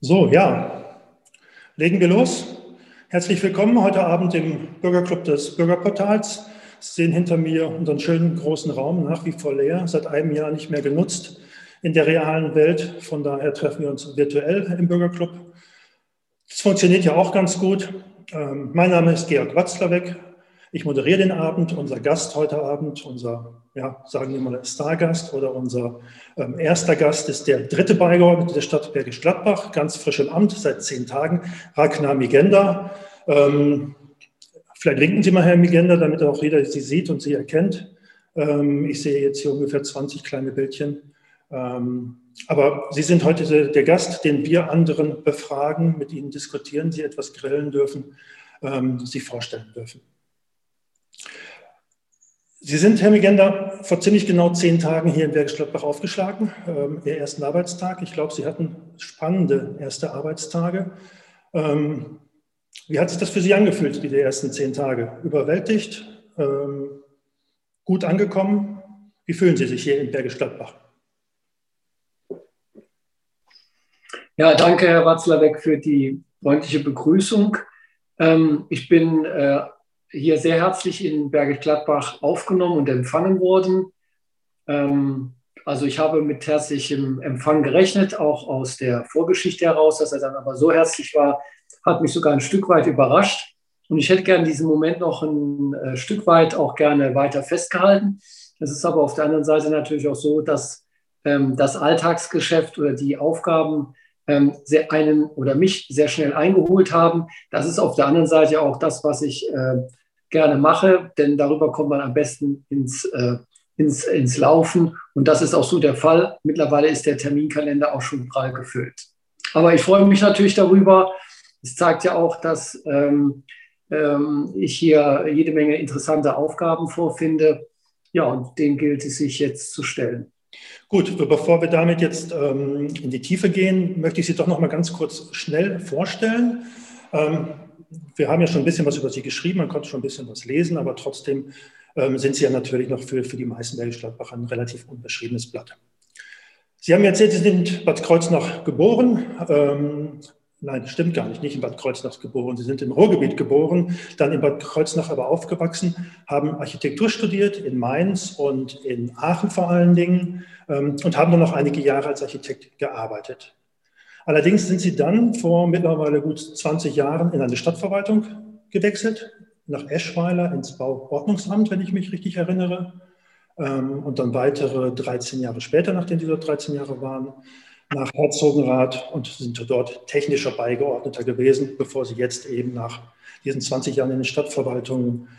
So, ja, legen wir los. Herzlich willkommen heute Abend im Bürgerclub des Bürgerportals. Sie sehen hinter mir unseren schönen großen Raum, nach wie vor leer, seit einem Jahr nicht mehr genutzt in der realen Welt. Von daher treffen wir uns virtuell im Bürgerclub. Das funktioniert ja auch ganz gut. Mein Name ist Georg Watzlawick. Ich moderiere den Abend. Unser Gast heute Abend, unser, ja, sagen wir mal, Stargast oder unser erster Gast ist der dritte Beigeordnete der Stadt Bergisch Gladbach, ganz frisch im Amt, seit 10 Tagen, Ragnar Migenda. Vielleicht winken Sie mal, Herr Migenda, damit auch jeder Sie sieht und Sie erkennt. Ich sehe jetzt hier ungefähr 20 kleine Bildchen. Aber Sie sind heute der Gast, den wir anderen befragen, mit Ihnen diskutieren, Sie etwas grillen dürfen, Sie vorstellen dürfen. Sie sind, Herr Migenda, vor ziemlich genau 10 Tagen hier in Bergisch Gladbach aufgeschlagen, Ihr ersten Arbeitstag. Ich glaube, Sie hatten spannende erste Arbeitstage. Wie hat sich das für Sie angefühlt, diese ersten 10 Tage? Überwältigt? Gut angekommen? Wie fühlen Sie sich hier in Bergisch Gladbach? Ja, danke, Herr Watzlawick, für die freundliche Begrüßung. Ich bin hier sehr herzlich in Bergisch Gladbach aufgenommen und empfangen worden. Also ich habe mit herzlichem Empfang gerechnet, auch aus der Vorgeschichte heraus, dass er dann aber so herzlich war, hat mich sogar ein Stück weit überrascht. Und ich hätte gerne diesen Moment noch ein Stück weit auch gerne weiter festgehalten. Es ist aber auf der anderen Seite natürlich auch so, dass das Alltagsgeschäft oder die Aufgaben einen oder mich sehr schnell eingeholt haben. Das ist auf der anderen Seite auch das, was ich gerne mache, denn darüber kommt man am besten ins Laufen. Und das ist auch so der Fall. Mittlerweile ist der Terminkalender auch schon prall gefüllt. Aber ich freue mich natürlich darüber. Es zeigt ja auch, dass ich hier jede Menge interessante Aufgaben vorfinde. Ja, und denen gilt es sich jetzt zu stellen. Gut, bevor wir damit jetzt in die Tiefe gehen, möchte ich Sie doch noch mal ganz kurz schnell vorstellen. Wir haben ja schon ein bisschen was über Sie geschrieben, man konnte schon ein bisschen was lesen, aber trotzdem sind Sie ja natürlich noch für die meisten Bergisch Gladbacher ein relativ unbeschriebenes Blatt. Sie haben erzählt, Sie sind in Bad Kreuznach geboren. Nein, das stimmt gar nicht, nicht in Bad Kreuznach geboren. Sie sind im Ruhrgebiet geboren, dann in Bad Kreuznach aber aufgewachsen, haben Architektur studiert in Mainz und in Aachen vor allen Dingen und haben dann noch einige Jahre als Architekt gearbeitet. Allerdings sind Sie dann vor mittlerweile gut 20 Jahren in eine Stadtverwaltung gewechselt, nach Eschweiler ins Bauordnungsamt, wenn ich mich richtig erinnere, und dann weitere 13 Jahre später, nachdem Sie dort 13 Jahre waren, nach Herzogenrath und sind dort technischer Beigeordneter gewesen, bevor Sie jetzt eben nach diesen 20 Jahren in den Stadtverwaltungen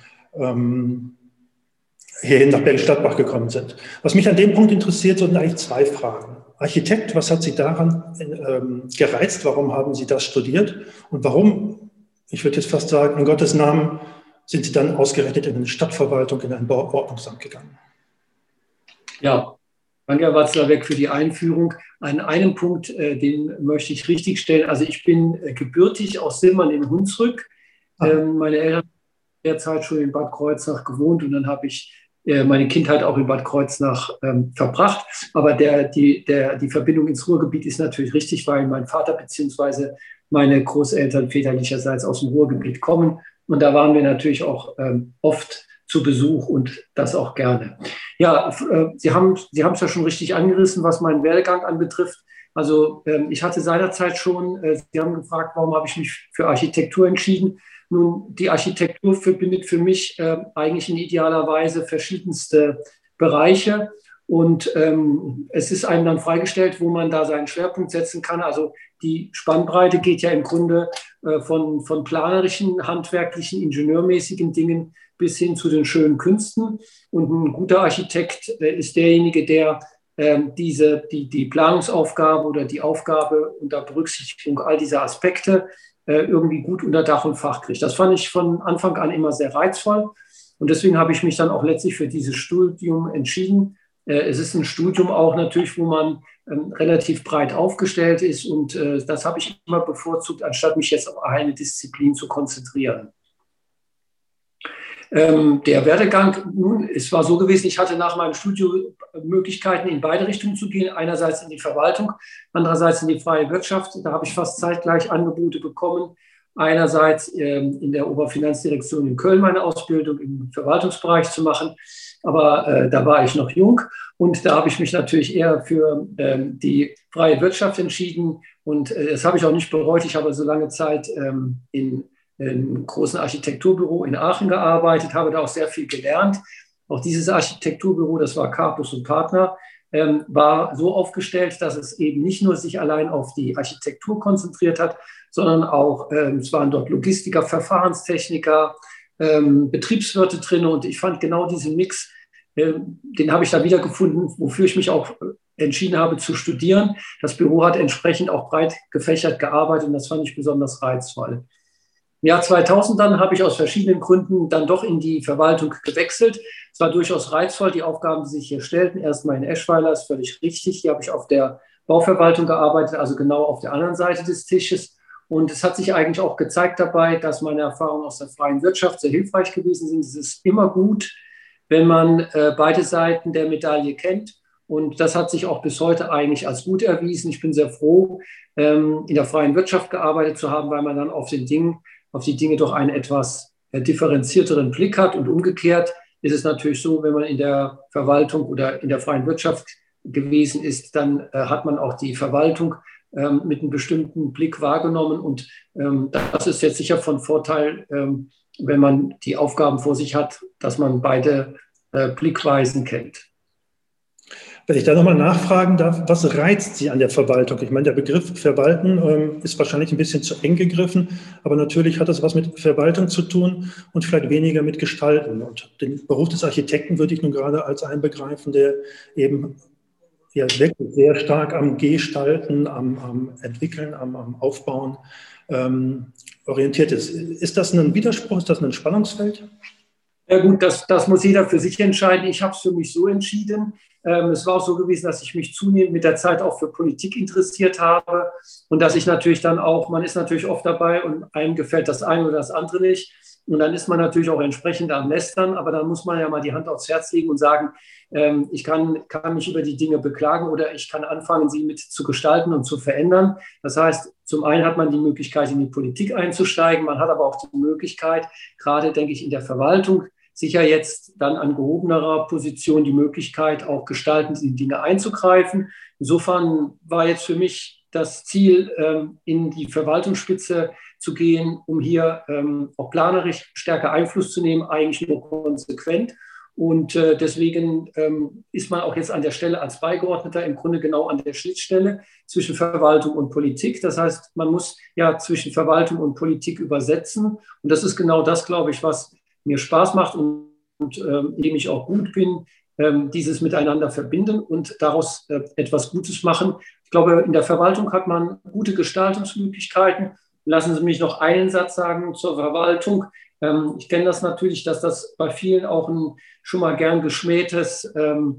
hierhin nach Bergisch Gladbach gekommen sind. Was mich an dem Punkt interessiert, sind eigentlich 2 Fragen. Architekt, was hat Sie daran gereizt? Warum haben Sie das studiert? Und warum, ich würde jetzt fast sagen, in Gottes Namen, sind Sie dann ausgerechnet in eine Stadtverwaltung, in ein Bauordnungsamt gegangen? Ja, danke, Herr Watzlawick, für die Einführung. An einem Punkt, den möchte ich richtigstellen. Also ich bin gebürtig aus Simmern in Hunsrück. Meine Eltern haben derzeit schon in Bad Kreuznach gewohnt und dann habe ich meine Kindheit auch in Bad Kreuznach verbracht. Aber die Verbindung ins Ruhrgebiet ist natürlich richtig, weil mein Vater bzw. meine Großeltern väterlicherseits aus dem Ruhrgebiet kommen. Und da waren wir natürlich auch oft zu Besuch und das auch gerne. Ja, Sie haben es ja schon richtig angerissen, was meinen Werdegang anbetrifft. Also ich hatte seinerzeit schon, Sie haben gefragt, warum habe ich mich für Architektur entschieden. Nun, die Architektur verbindet für mich eigentlich in idealer Weise verschiedenste Bereiche. Und es ist einem dann freigestellt, wo man da seinen Schwerpunkt setzen kann. Also die Spannbreite geht ja im Grunde von planerischen, handwerklichen, ingenieurmäßigen Dingen bis hin zu den schönen Künsten. Und ein guter Architekt ist derjenige, der die Planungsaufgabe oder die Aufgabe unter Berücksichtigung all dieser Aspekte irgendwie gut unter Dach und Fach kriegt. Das fand ich von Anfang an immer sehr reizvoll. Und deswegen habe ich mich dann auch letztlich für dieses Studium entschieden. Es ist ein Studium auch natürlich, wo man relativ breit aufgestellt ist. Und das habe ich immer bevorzugt, anstatt mich jetzt auf eine Disziplin zu konzentrieren. Der Werdegang, nun, es war so gewesen, ich hatte nach meinem Studium Möglichkeiten, in beide Richtungen zu gehen. Einerseits in die Verwaltung, andererseits in die freie Wirtschaft. Da habe ich fast zeitgleich Angebote bekommen. Einerseits in der Oberfinanzdirektion in Köln meine Ausbildung im Verwaltungsbereich zu machen. Aber da war ich noch jung und da habe ich mich natürlich eher für die freie Wirtschaft entschieden. Und das habe ich auch nicht bereut. Ich habe so lange Zeit in einem großen Architekturbüro in Aachen gearbeitet, habe da auch sehr viel gelernt. Auch dieses Architekturbüro, das war Karpus und Partner, war so aufgestellt, dass es eben nicht nur sich allein auf die Architektur konzentriert hat, sondern auch, es waren dort Logistiker, Verfahrenstechniker, Betriebswirte drin. Und ich fand genau diesen Mix, den habe ich da wiedergefunden, wofür ich mich auch entschieden habe zu studieren. Das Büro hat entsprechend auch breit gefächert gearbeitet und das fand ich besonders reizvoll. Im Jahr 2000 dann habe ich aus verschiedenen Gründen dann doch in die Verwaltung gewechselt. Es war durchaus reizvoll, die Aufgaben, die sich hier stellten. Erstmal in Eschweiler, ist völlig richtig. Hier habe ich auf der Bauverwaltung gearbeitet, also genau auf der anderen Seite des Tisches. Und es hat sich eigentlich auch gezeigt dabei, dass meine Erfahrungen aus der freien Wirtschaft sehr hilfreich gewesen sind. Es ist immer gut, wenn man beide Seiten der Medaille kennt. Und das hat sich auch bis heute eigentlich als gut erwiesen. Ich bin sehr froh, in der freien Wirtschaft gearbeitet zu haben, weil man dann auf die Dinge doch einen etwas differenzierteren Blick hat. Und umgekehrt ist es natürlich so, wenn man in der Verwaltung oder in der freien Wirtschaft gewesen ist, dann hat man auch die Verwaltung mit einem bestimmten Blick wahrgenommen. Und das ist jetzt sicher von Vorteil, wenn man die Aufgaben vor sich hat, dass man beide Blickweisen kennt. Wenn ich da nochmal nachfragen darf, was reizt Sie an der Verwaltung? Ich meine, der Begriff Verwalten ist wahrscheinlich ein bisschen zu eng gegriffen, aber natürlich hat das was mit Verwaltung zu tun und vielleicht weniger mit Gestalten. Und den Beruf des Architekten würde ich nun gerade als einen begreifen, der eben ja wirklich sehr stark am Gestalten, am Entwickeln, am Aufbauen orientiert ist. Ist das ein Widerspruch? Ist das ein Spannungsfeld? Ja gut, das muss jeder für sich entscheiden. Ich habe es für mich so entschieden. Es war auch so gewesen, dass ich mich zunehmend mit der Zeit auch für Politik interessiert habe und dass ich natürlich dann auch, man ist natürlich oft dabei und einem gefällt das eine oder das andere nicht. Und dann ist man natürlich auch entsprechend am Lästern, aber dann muss man ja mal die Hand aufs Herz legen und sagen, ich kann mich über die Dinge beklagen oder ich kann anfangen, sie mit zu gestalten und zu verändern. Das heißt, zum einen hat man die Möglichkeit, in die Politik einzusteigen, man hat aber auch die Möglichkeit, gerade denke ich in der Verwaltung, sicher jetzt dann an gehobenerer Position die Möglichkeit, auch gestaltend in die Dinge einzugreifen. Insofern war jetzt für mich das Ziel, in die Verwaltungsspitze zu gehen, um hier auch planerisch stärker Einfluss zu nehmen, eigentlich nur konsequent. Und deswegen ist man auch jetzt an der Stelle als Beigeordneter im Grunde genau an der Schnittstelle zwischen Verwaltung und Politik. Das heißt, man muss ja zwischen Verwaltung und Politik übersetzen. Und das ist genau das, glaube ich, was mir Spaß macht und in dem ich auch gut bin, dieses miteinander verbinden und daraus etwas Gutes machen. Ich glaube, in der Verwaltung hat man gute Gestaltungsmöglichkeiten. Lassen Sie mich noch einen Satz sagen zur Verwaltung. Ich kenne das natürlich, dass das bei vielen auch ein schon mal gern geschmähtes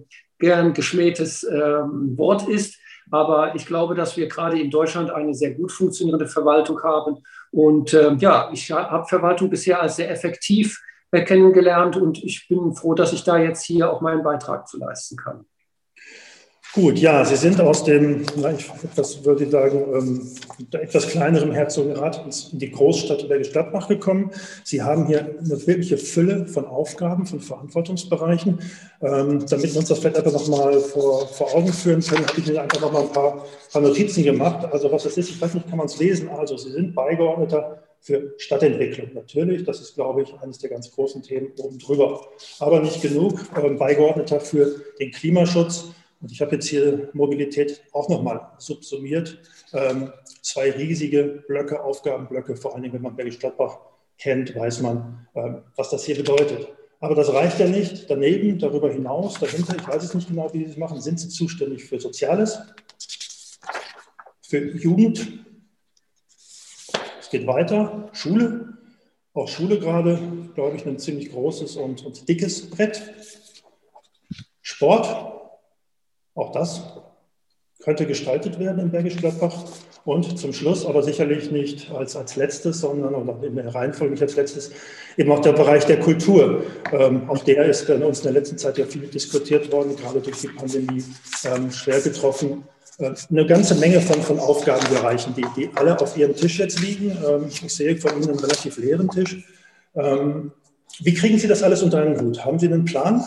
Wort ist. Aber ich glaube, dass wir gerade in Deutschland eine sehr gut funktionierende Verwaltung haben. Und ja, ich habe Verwaltung bisher als sehr effektiv kennengelernt und ich bin froh, dass ich da jetzt hier auch meinen Beitrag zu leisten kann. Gut, ja, Sie sind aus dem, etwas würde ich sagen, etwas kleineren Herzogenrath in die Großstadt Bergisch Gladbach gekommen. Sie haben hier eine wirkliche Fülle von Aufgaben, von Verantwortungsbereichen. Damit wir uns das vielleicht einfach nochmal vor Augen führen können, habe ich mir einfach nochmal ein paar Notizen gemacht. Also was das ist, ich weiß nicht, kann man es lesen? Also Sie sind Beigeordneter für Stadtentwicklung. Natürlich, das ist, glaube ich, eines der ganz großen Themen oben drüber. Aber nicht genug, Beigeordneter für den Klimaschutz. Und ich habe jetzt hier Mobilität auch nochmal subsumiert. Zwei riesige Blöcke, Aufgabenblöcke, vor allen Dingen, wenn man Bergisch Gladbach kennt, weiß man, was das hier bedeutet. Aber das reicht ja nicht. Daneben, darüber hinaus, dahinter, ich weiß es nicht genau, wie Sie es machen, sind Sie zuständig für Soziales, für Jugend. Es geht weiter, Schule. Auch Schule gerade, glaube ich, ein ziemlich großes und dickes Brett. Sport. Auch das könnte gestaltet werden in Bergisch Gladbach. Und zum Schluss, aber sicherlich nicht als letztes, sondern oder in der Reihenfolge nicht als letztes, eben auch der Bereich der Kultur. Auch der ist bei uns in der letzten Zeit ja viel diskutiert worden, gerade durch die Pandemie schwer getroffen. Eine ganze Menge von Aufgabenbereichen, die alle auf Ihrem Tisch jetzt liegen. Ich sehe von Ihnen einen relativ leeren Tisch. Wie kriegen Sie das alles unter einen Hut? Haben Sie einen Plan?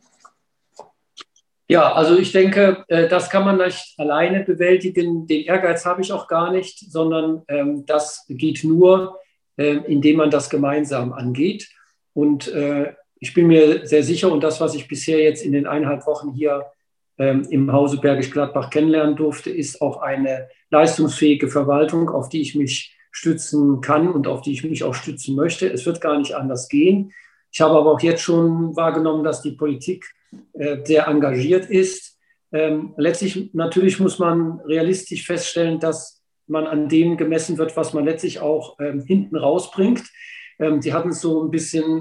Ja, also ich denke, das kann man nicht alleine bewältigen. Den Ehrgeiz habe ich auch gar nicht, sondern das geht nur, indem man das gemeinsam angeht. Und ich bin mir sehr sicher, und das, was ich bisher jetzt in den 1,5 Wochen hier im Hause Bergisch Gladbach kennenlernen durfte, ist auch eine leistungsfähige Verwaltung, auf die ich mich stützen kann und auf die ich mich auch stützen möchte. Es wird gar nicht anders gehen. Ich habe aber auch jetzt schon wahrgenommen, dass die Politik sehr engagiert ist. Letztlich natürlich muss man realistisch feststellen, dass man an dem gemessen wird, was man letztlich auch hinten rausbringt. Sie hatten es so ein bisschen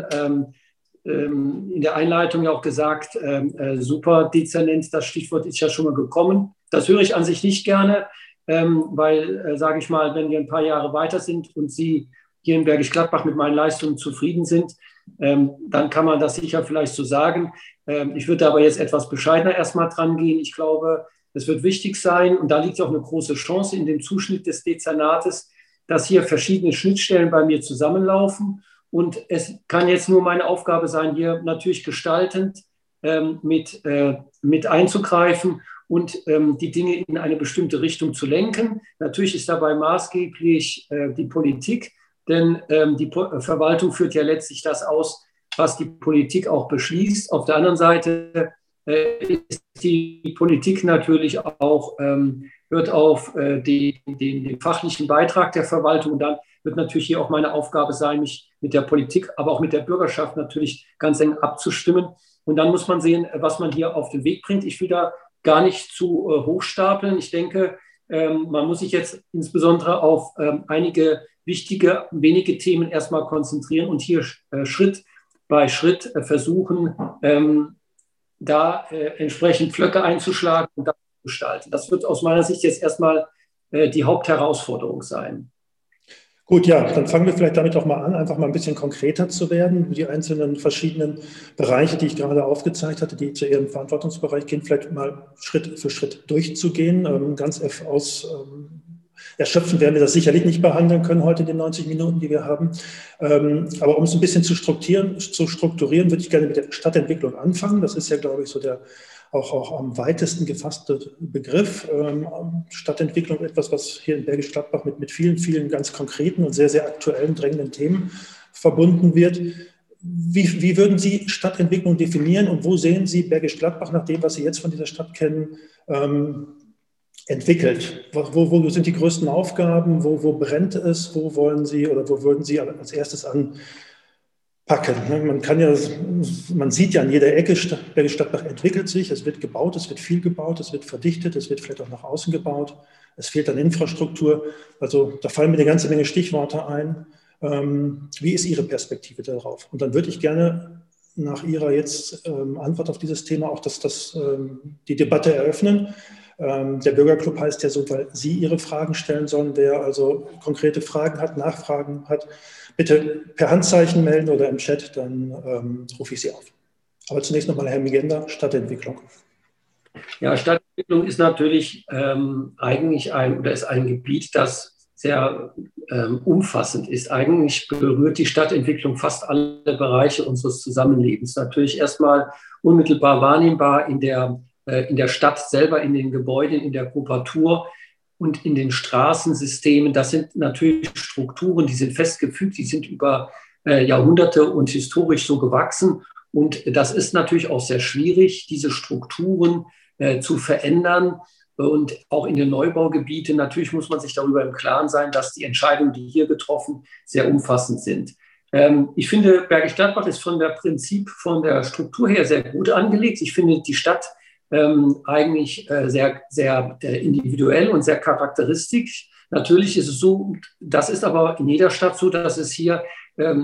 in der Einleitung ja auch gesagt, Superdezernent, das Stichwort ist ja schon mal gekommen. Das höre ich an sich nicht gerne, weil, sage ich mal, wenn wir ein paar Jahre weiter sind und Sie hier in Bergisch Gladbach mit meinen Leistungen zufrieden sind, dann kann man das sicher vielleicht so sagen. Ich würde aber jetzt etwas bescheidener erstmal dran gehen. Ich glaube, es wird wichtig sein, und da liegt auch eine große Chance in dem Zuschnitt des Dezernates, dass hier verschiedene Schnittstellen bei mir zusammenlaufen. Und es kann jetzt nur meine Aufgabe sein, hier natürlich gestaltend mit einzugreifen und die Dinge in eine bestimmte Richtung zu lenken. Natürlich ist dabei maßgeblich die Politik, denn die Verwaltung führt ja letztlich das aus, was die Politik auch beschließt. Auf der anderen Seite ist die Politik natürlich auch, hört auf den fachlichen Beitrag der Verwaltung, und dann wird natürlich hier auch meine Aufgabe sein, mich mit der Politik, aber auch mit der Bürgerschaft natürlich ganz eng abzustimmen. Und dann muss man sehen, was man hier auf den Weg bringt. Ich will da gar nicht zu hochstapeln. Ich denke, man muss sich jetzt insbesondere auf einige wichtige, wenige Themen erstmal konzentrieren und hier Schritt bei Schritt versuchen, da entsprechend Pflöcke einzuschlagen und das zu gestalten. Das wird aus meiner Sicht jetzt erstmal die Hauptherausforderung sein. Gut, ja, dann fangen wir vielleicht damit auch mal an, einfach mal ein bisschen konkreter zu werden. Die einzelnen verschiedenen Bereiche, die ich gerade aufgezeigt hatte, die zu Ihrem Verantwortungsbereich gehen, vielleicht mal Schritt für Schritt durchzugehen. Ganz erschöpfend werden wir das sicherlich nicht behandeln können heute in den 90 Minuten, die wir haben. Aber um es ein bisschen zu strukturieren, würde ich gerne mit der Stadtentwicklung anfangen. Das ist ja, glaube ich, so der auch am weitesten gefasste Begriff. Stadtentwicklung, etwas, was hier in Bergisch Gladbach mit vielen, vielen ganz konkreten und sehr, sehr aktuellen, drängenden Themen verbunden wird. Wie würden Sie Stadtentwicklung definieren und wo sehen Sie Bergisch Gladbach nach dem, was Sie jetzt von dieser Stadt kennen, entwickelt? Wo sind die größten Aufgaben? Wo brennt es? Wo wollen Sie oder wo würden Sie als erstes anpacken? Man sieht ja an jeder Ecke, Bergisch Gladbach entwickelt sich, es wird gebaut, es wird viel gebaut, es wird verdichtet, es wird vielleicht auch nach außen gebaut, es fehlt an Infrastruktur. Also da fallen mir eine ganze Menge Stichworte ein. Wie ist Ihre Perspektive darauf? Und dann würde ich gerne nach Ihrer jetzt Antwort auf dieses Thema auch die Debatte eröffnen. Der Bürgerclub heißt ja so, weil Sie Ihre Fragen stellen sollen. Wer also konkrete Fragen hat, Nachfragen hat, bitte per Handzeichen melden oder im Chat, dann rufe ich Sie auf. Aber zunächst nochmal Herr Migenda, Stadtentwicklung. Ja, Stadtentwicklung ist natürlich eigentlich ein Gebiet, das sehr umfassend ist. Eigentlich berührt die Stadtentwicklung fast alle Bereiche unseres Zusammenlebens. Natürlich erstmal unmittelbar wahrnehmbar in der Stadt selber, in den Gebäuden, in der Kubatur und in den Straßensystemen. Das sind natürlich Strukturen, die sind festgefügt, die sind über Jahrhunderte und historisch so gewachsen. Und das ist natürlich auch sehr schwierig, diese Strukturen zu verändern. Und auch in den Neubaugebieten, natürlich muss man sich darüber im Klaren sein, dass die Entscheidungen, die hier getroffen, sehr umfassend sind. Ich finde, Bergisch Gladbach ist von der Struktur her sehr gut angelegt. Ich finde die Stadt eigentlich sehr, sehr individuell und sehr charakteristisch. Natürlich ist es so, das ist aber in jeder Stadt so, dass es hier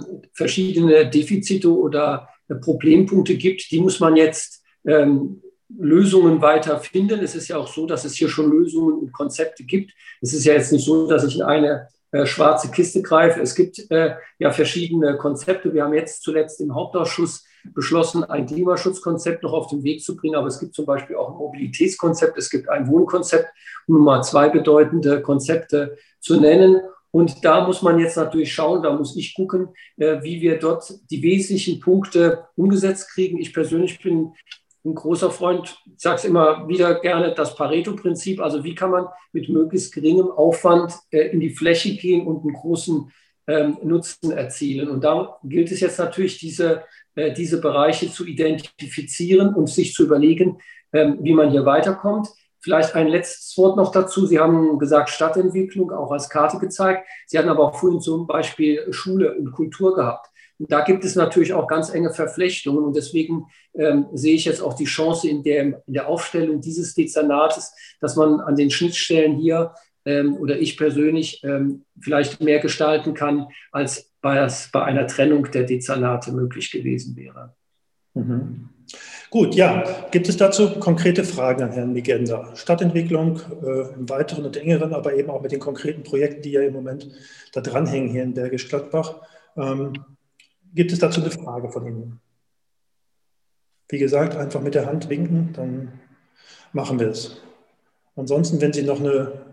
verschiedene Defizite oder Problempunkte gibt. Die muss man jetzt Lösungen weiter finden. Es ist ja auch so, dass es hier schon Lösungen und Konzepte gibt. Es ist ja jetzt nicht so, dass ich in eine schwarze Kiste greife. Es gibt ja verschiedene Konzepte. Wir haben jetzt zuletzt im Hauptausschuss beschlossen, ein Klimaschutzkonzept noch auf den Weg zu bringen. Aber es gibt zum Beispiel auch ein Mobilitätskonzept, es gibt ein Wohnkonzept, um nur mal 2 bedeutende Konzepte zu nennen. Und da muss man jetzt natürlich schauen, da muss ich gucken, wie wir dort die wesentlichen Punkte umgesetzt kriegen. Ich persönlich bin ein großer Freund, ich sage es immer wieder gerne, das Pareto-Prinzip. Also wie kann man mit möglichst geringem Aufwand in die Fläche gehen und einen großen Nutzen erzielen. Und da gilt es jetzt natürlich, diese Bereiche zu identifizieren und sich zu überlegen, wie man hier weiterkommt. Vielleicht ein letztes Wort noch dazu. Sie haben gesagt, Stadtentwicklung auch als Karte gezeigt. Sie hatten aber auch vorhin zum Beispiel Schule und Kultur gehabt. Und da gibt es natürlich auch ganz enge Verflechtungen. Und deswegen sehe ich jetzt auch die Chance in der Aufstellung dieses Dezernates, dass man an den Schnittstellen hier oder ich persönlich vielleicht mehr gestalten kann, als bei einer Trennung der Dezernate möglich gewesen wäre. Mhm. Gut, ja. Gibt es dazu konkrete Fragen an Herrn Migenda? Stadtentwicklung im Weiteren und Engeren, aber eben auch mit den konkreten Projekten, die ja im Moment da dranhängen hier in Bergisch Gladbach. Gibt es dazu eine Frage von Ihnen? Wie gesagt, einfach mit der Hand winken, dann machen wir es. Ansonsten, wenn Sie noch eine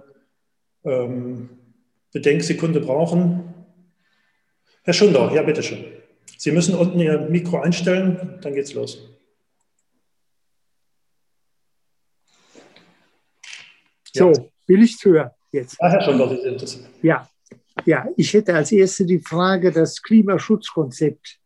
Bedenksekunde brauchen. Herr Schundau, ja, bitteschön. Sie müssen unten Ihr Mikro einstellen, dann geht's los. So, will ich hören jetzt? Ja, Herr Schundau, Sie sind es. Ja, ich hätte als erste die Frage, das Klimaschutzkonzept,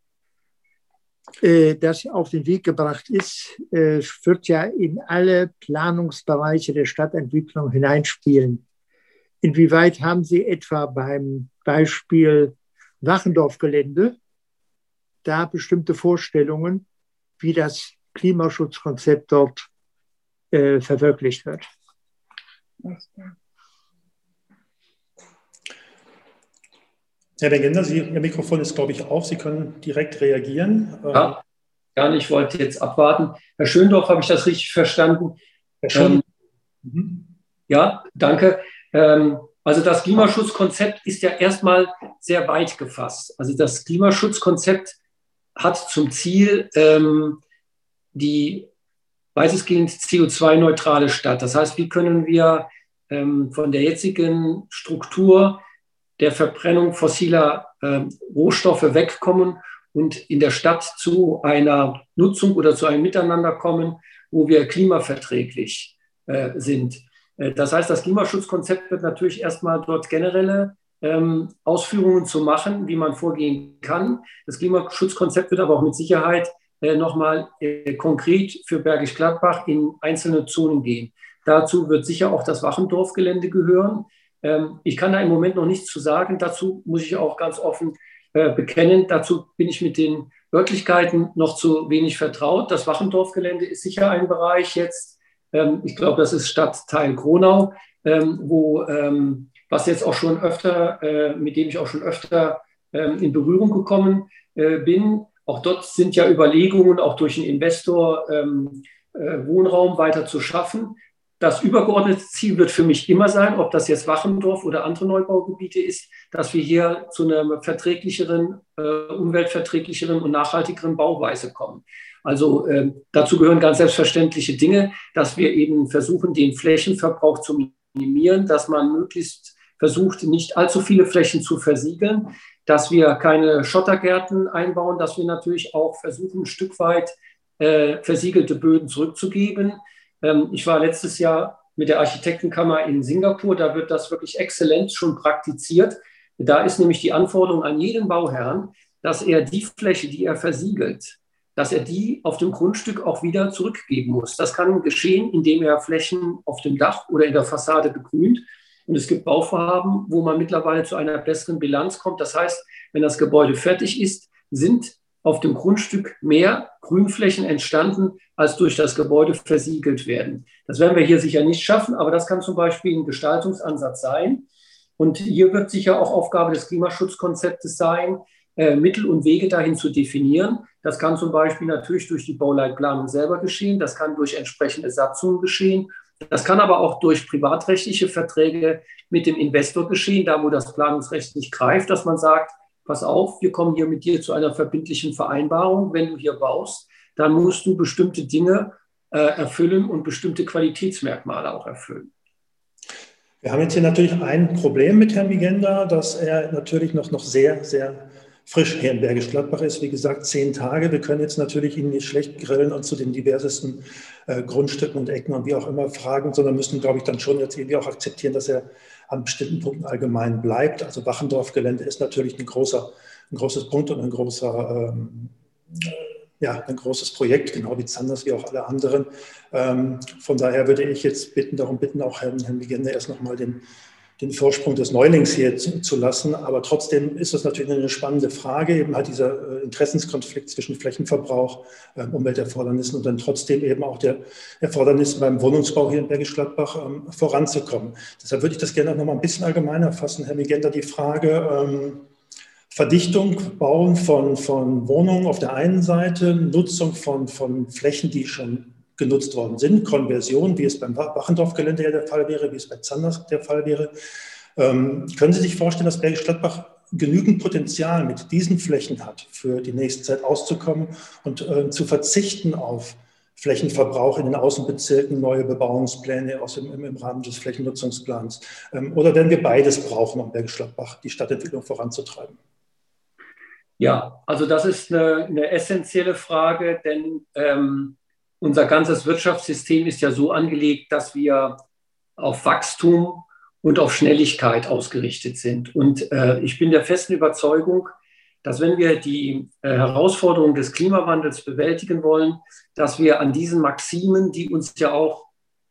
das auf den Weg gebracht ist, wird ja in alle Planungsbereiche der Stadtentwicklung hineinspielen. Inwieweit haben Sie etwa beim Beispiel Wachendorf-Gelände da bestimmte Vorstellungen, wie das Klimaschutzkonzept dort verwirklicht wird? Herr Migenda, Ihr Mikrofon ist, glaube ich, auf. Sie können direkt reagieren. Ja, gerne. Ich wollte jetzt abwarten. Herr Schöndorf, habe ich das richtig verstanden? Herr Schöndorf. Ja, danke. Also das Klimaschutzkonzept ist ja erstmal sehr weit gefasst. Also das Klimaschutzkonzept hat zum Ziel die weitestgehend CO2-neutrale Stadt. Das heißt, wie können wir von der jetzigen Struktur der Verbrennung fossiler Rohstoffe wegkommen und in der Stadt zu einer Nutzung oder zu einem Miteinander kommen, wo wir klimaverträglich sind. Das heißt, das Klimaschutzkonzept wird natürlich erstmal dort generelle Ausführungen zu machen, wie man vorgehen kann. Das Klimaschutzkonzept wird aber auch mit Sicherheit nochmal konkret für Bergisch Gladbach in einzelne Zonen gehen. Dazu wird sicher auch das Wachendorf-Gelände gehören. Ich kann da im Moment noch nichts zu sagen. Dazu muss ich auch ganz offen bekennen. Dazu bin ich mit den Örtlichkeiten noch zu wenig vertraut. Das Wachendorf-Gelände ist sicher ein Bereich jetzt. Ich glaube, das ist Stadtteil Gronau, was jetzt auch schon öfter, mit dem ich auch schon öfter in Berührung gekommen bin. Auch dort sind ja Überlegungen, auch durch einen Investor Wohnraum weiter zu schaffen. Das übergeordnete Ziel wird für mich immer sein, ob das jetzt Wachendorf oder andere Neubaugebiete ist, dass wir hier zu einer verträglicheren, umweltverträglicheren und nachhaltigeren Bauweise kommen. Also dazu gehören ganz selbstverständliche Dinge, dass wir eben versuchen, den Flächenverbrauch zu minimieren, dass man möglichst versucht, nicht allzu viele Flächen zu versiegeln, dass wir keine Schottergärten einbauen, dass wir natürlich auch versuchen, ein Stück weit versiegelte Böden zurückzugeben. Ich war letztes Jahr mit der Architektenkammer in Singapur, da wird das wirklich exzellent schon praktiziert. Da ist nämlich die Anforderung an jeden Bauherrn, dass er die Fläche, die er versiegelt, dass er die auf dem Grundstück auch wieder zurückgeben muss. Das kann geschehen, indem er Flächen auf dem Dach oder in der Fassade begrünt. Und es gibt Bauvorhaben, wo man mittlerweile zu einer besseren Bilanz kommt. Das heißt, wenn das Gebäude fertig ist, sind auf dem Grundstück mehr Grünflächen entstanden, als durch das Gebäude versiegelt werden. Das werden wir hier sicher nicht schaffen, aber das kann zum Beispiel ein Gestaltungsansatz sein. Und hier wird sicher auch Aufgabe des Klimaschutzkonzeptes sein, Mittel und Wege dahin zu definieren. Das kann zum Beispiel natürlich durch die Bauleitplanung selber geschehen, das kann durch entsprechende Satzungen geschehen, das kann aber auch durch privatrechtliche Verträge mit dem Investor geschehen, da wo das Planungsrecht nicht greift, dass man sagt, pass auf, wir kommen hier mit dir zu einer verbindlichen Vereinbarung, wenn du hier baust, dann musst du bestimmte Dinge erfüllen und bestimmte Qualitätsmerkmale auch erfüllen. Wir haben jetzt hier natürlich ein Problem mit Herrn Wigenda, dass er natürlich noch sehr, sehr frisch hier in Bergisch Gladbach ist. Wie gesagt, 10 Tage. Wir können jetzt natürlich ihn nicht schlecht grillen und zu den diversesten Grundstücken und Ecken und wie auch immer fragen, sondern müssen, glaube ich, dann schon jetzt irgendwie auch akzeptieren, dass er an bestimmten Punkten allgemein bleibt. Also Wachendorf-Gelände ist natürlich ein großes Punkt und ein großes Projekt, genau wie Zanders, wie auch alle anderen. Von daher würde ich jetzt darum bitten, auch Herrn Wigenda erst nochmal den Vorsprung des Neulings hier zu lassen. Aber trotzdem ist das natürlich eine spannende Frage, eben halt dieser Interessenskonflikt zwischen Flächenverbrauch, Umwelterfordernissen und dann trotzdem eben auch der Erfordernis beim Wohnungsbau hier in Bergisch Gladbach voranzukommen. Deshalb würde ich das gerne auch noch mal ein bisschen allgemeiner fassen, Herr Wigenda, die Frage Verdichtung, Bauen von Wohnungen auf der einen Seite, Nutzung von Flächen, die schon genutzt worden sind, Konversion, wie es beim Wachendorf-Gelände ja der Fall wäre, wie es bei Zanders der Fall wäre. Können Sie sich vorstellen, dass Bergisch Gladbach genügend Potenzial mit diesen Flächen hat, für die nächste Zeit auszukommen und zu verzichten auf Flächenverbrauch in den Außenbezirken, neue Bebauungspläne im Rahmen des Flächennutzungsplans? Oder werden wir beides brauchen, um Bergisch Gladbach die Stadtentwicklung voranzutreiben? Ja, also das ist eine essentielle Frage, denn unser ganzes Wirtschaftssystem ist ja so angelegt, dass wir auf Wachstum und auf Schnelligkeit ausgerichtet sind. Und ich bin der festen Überzeugung, dass wenn wir die Herausforderungen des Klimawandels bewältigen wollen, dass wir an diesen Maximen, die uns ja auch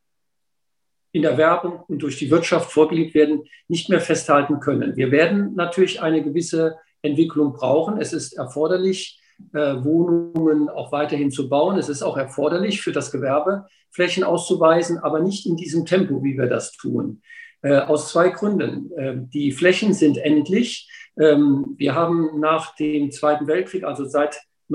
in der Werbung und durch die Wirtschaft vorgelebt werden, nicht mehr festhalten können. Wir werden natürlich eine gewisse Entwicklung brauchen. Es ist erforderlich, Wohnungen auch weiterhin zu bauen. Es ist auch erforderlich, für das Gewerbe Flächen auszuweisen, aber nicht in diesem Tempo, wie wir das tun. Aus 2 Gründen. Die Flächen sind endlich. Wir haben nach dem Zweiten Weltkrieg, also seit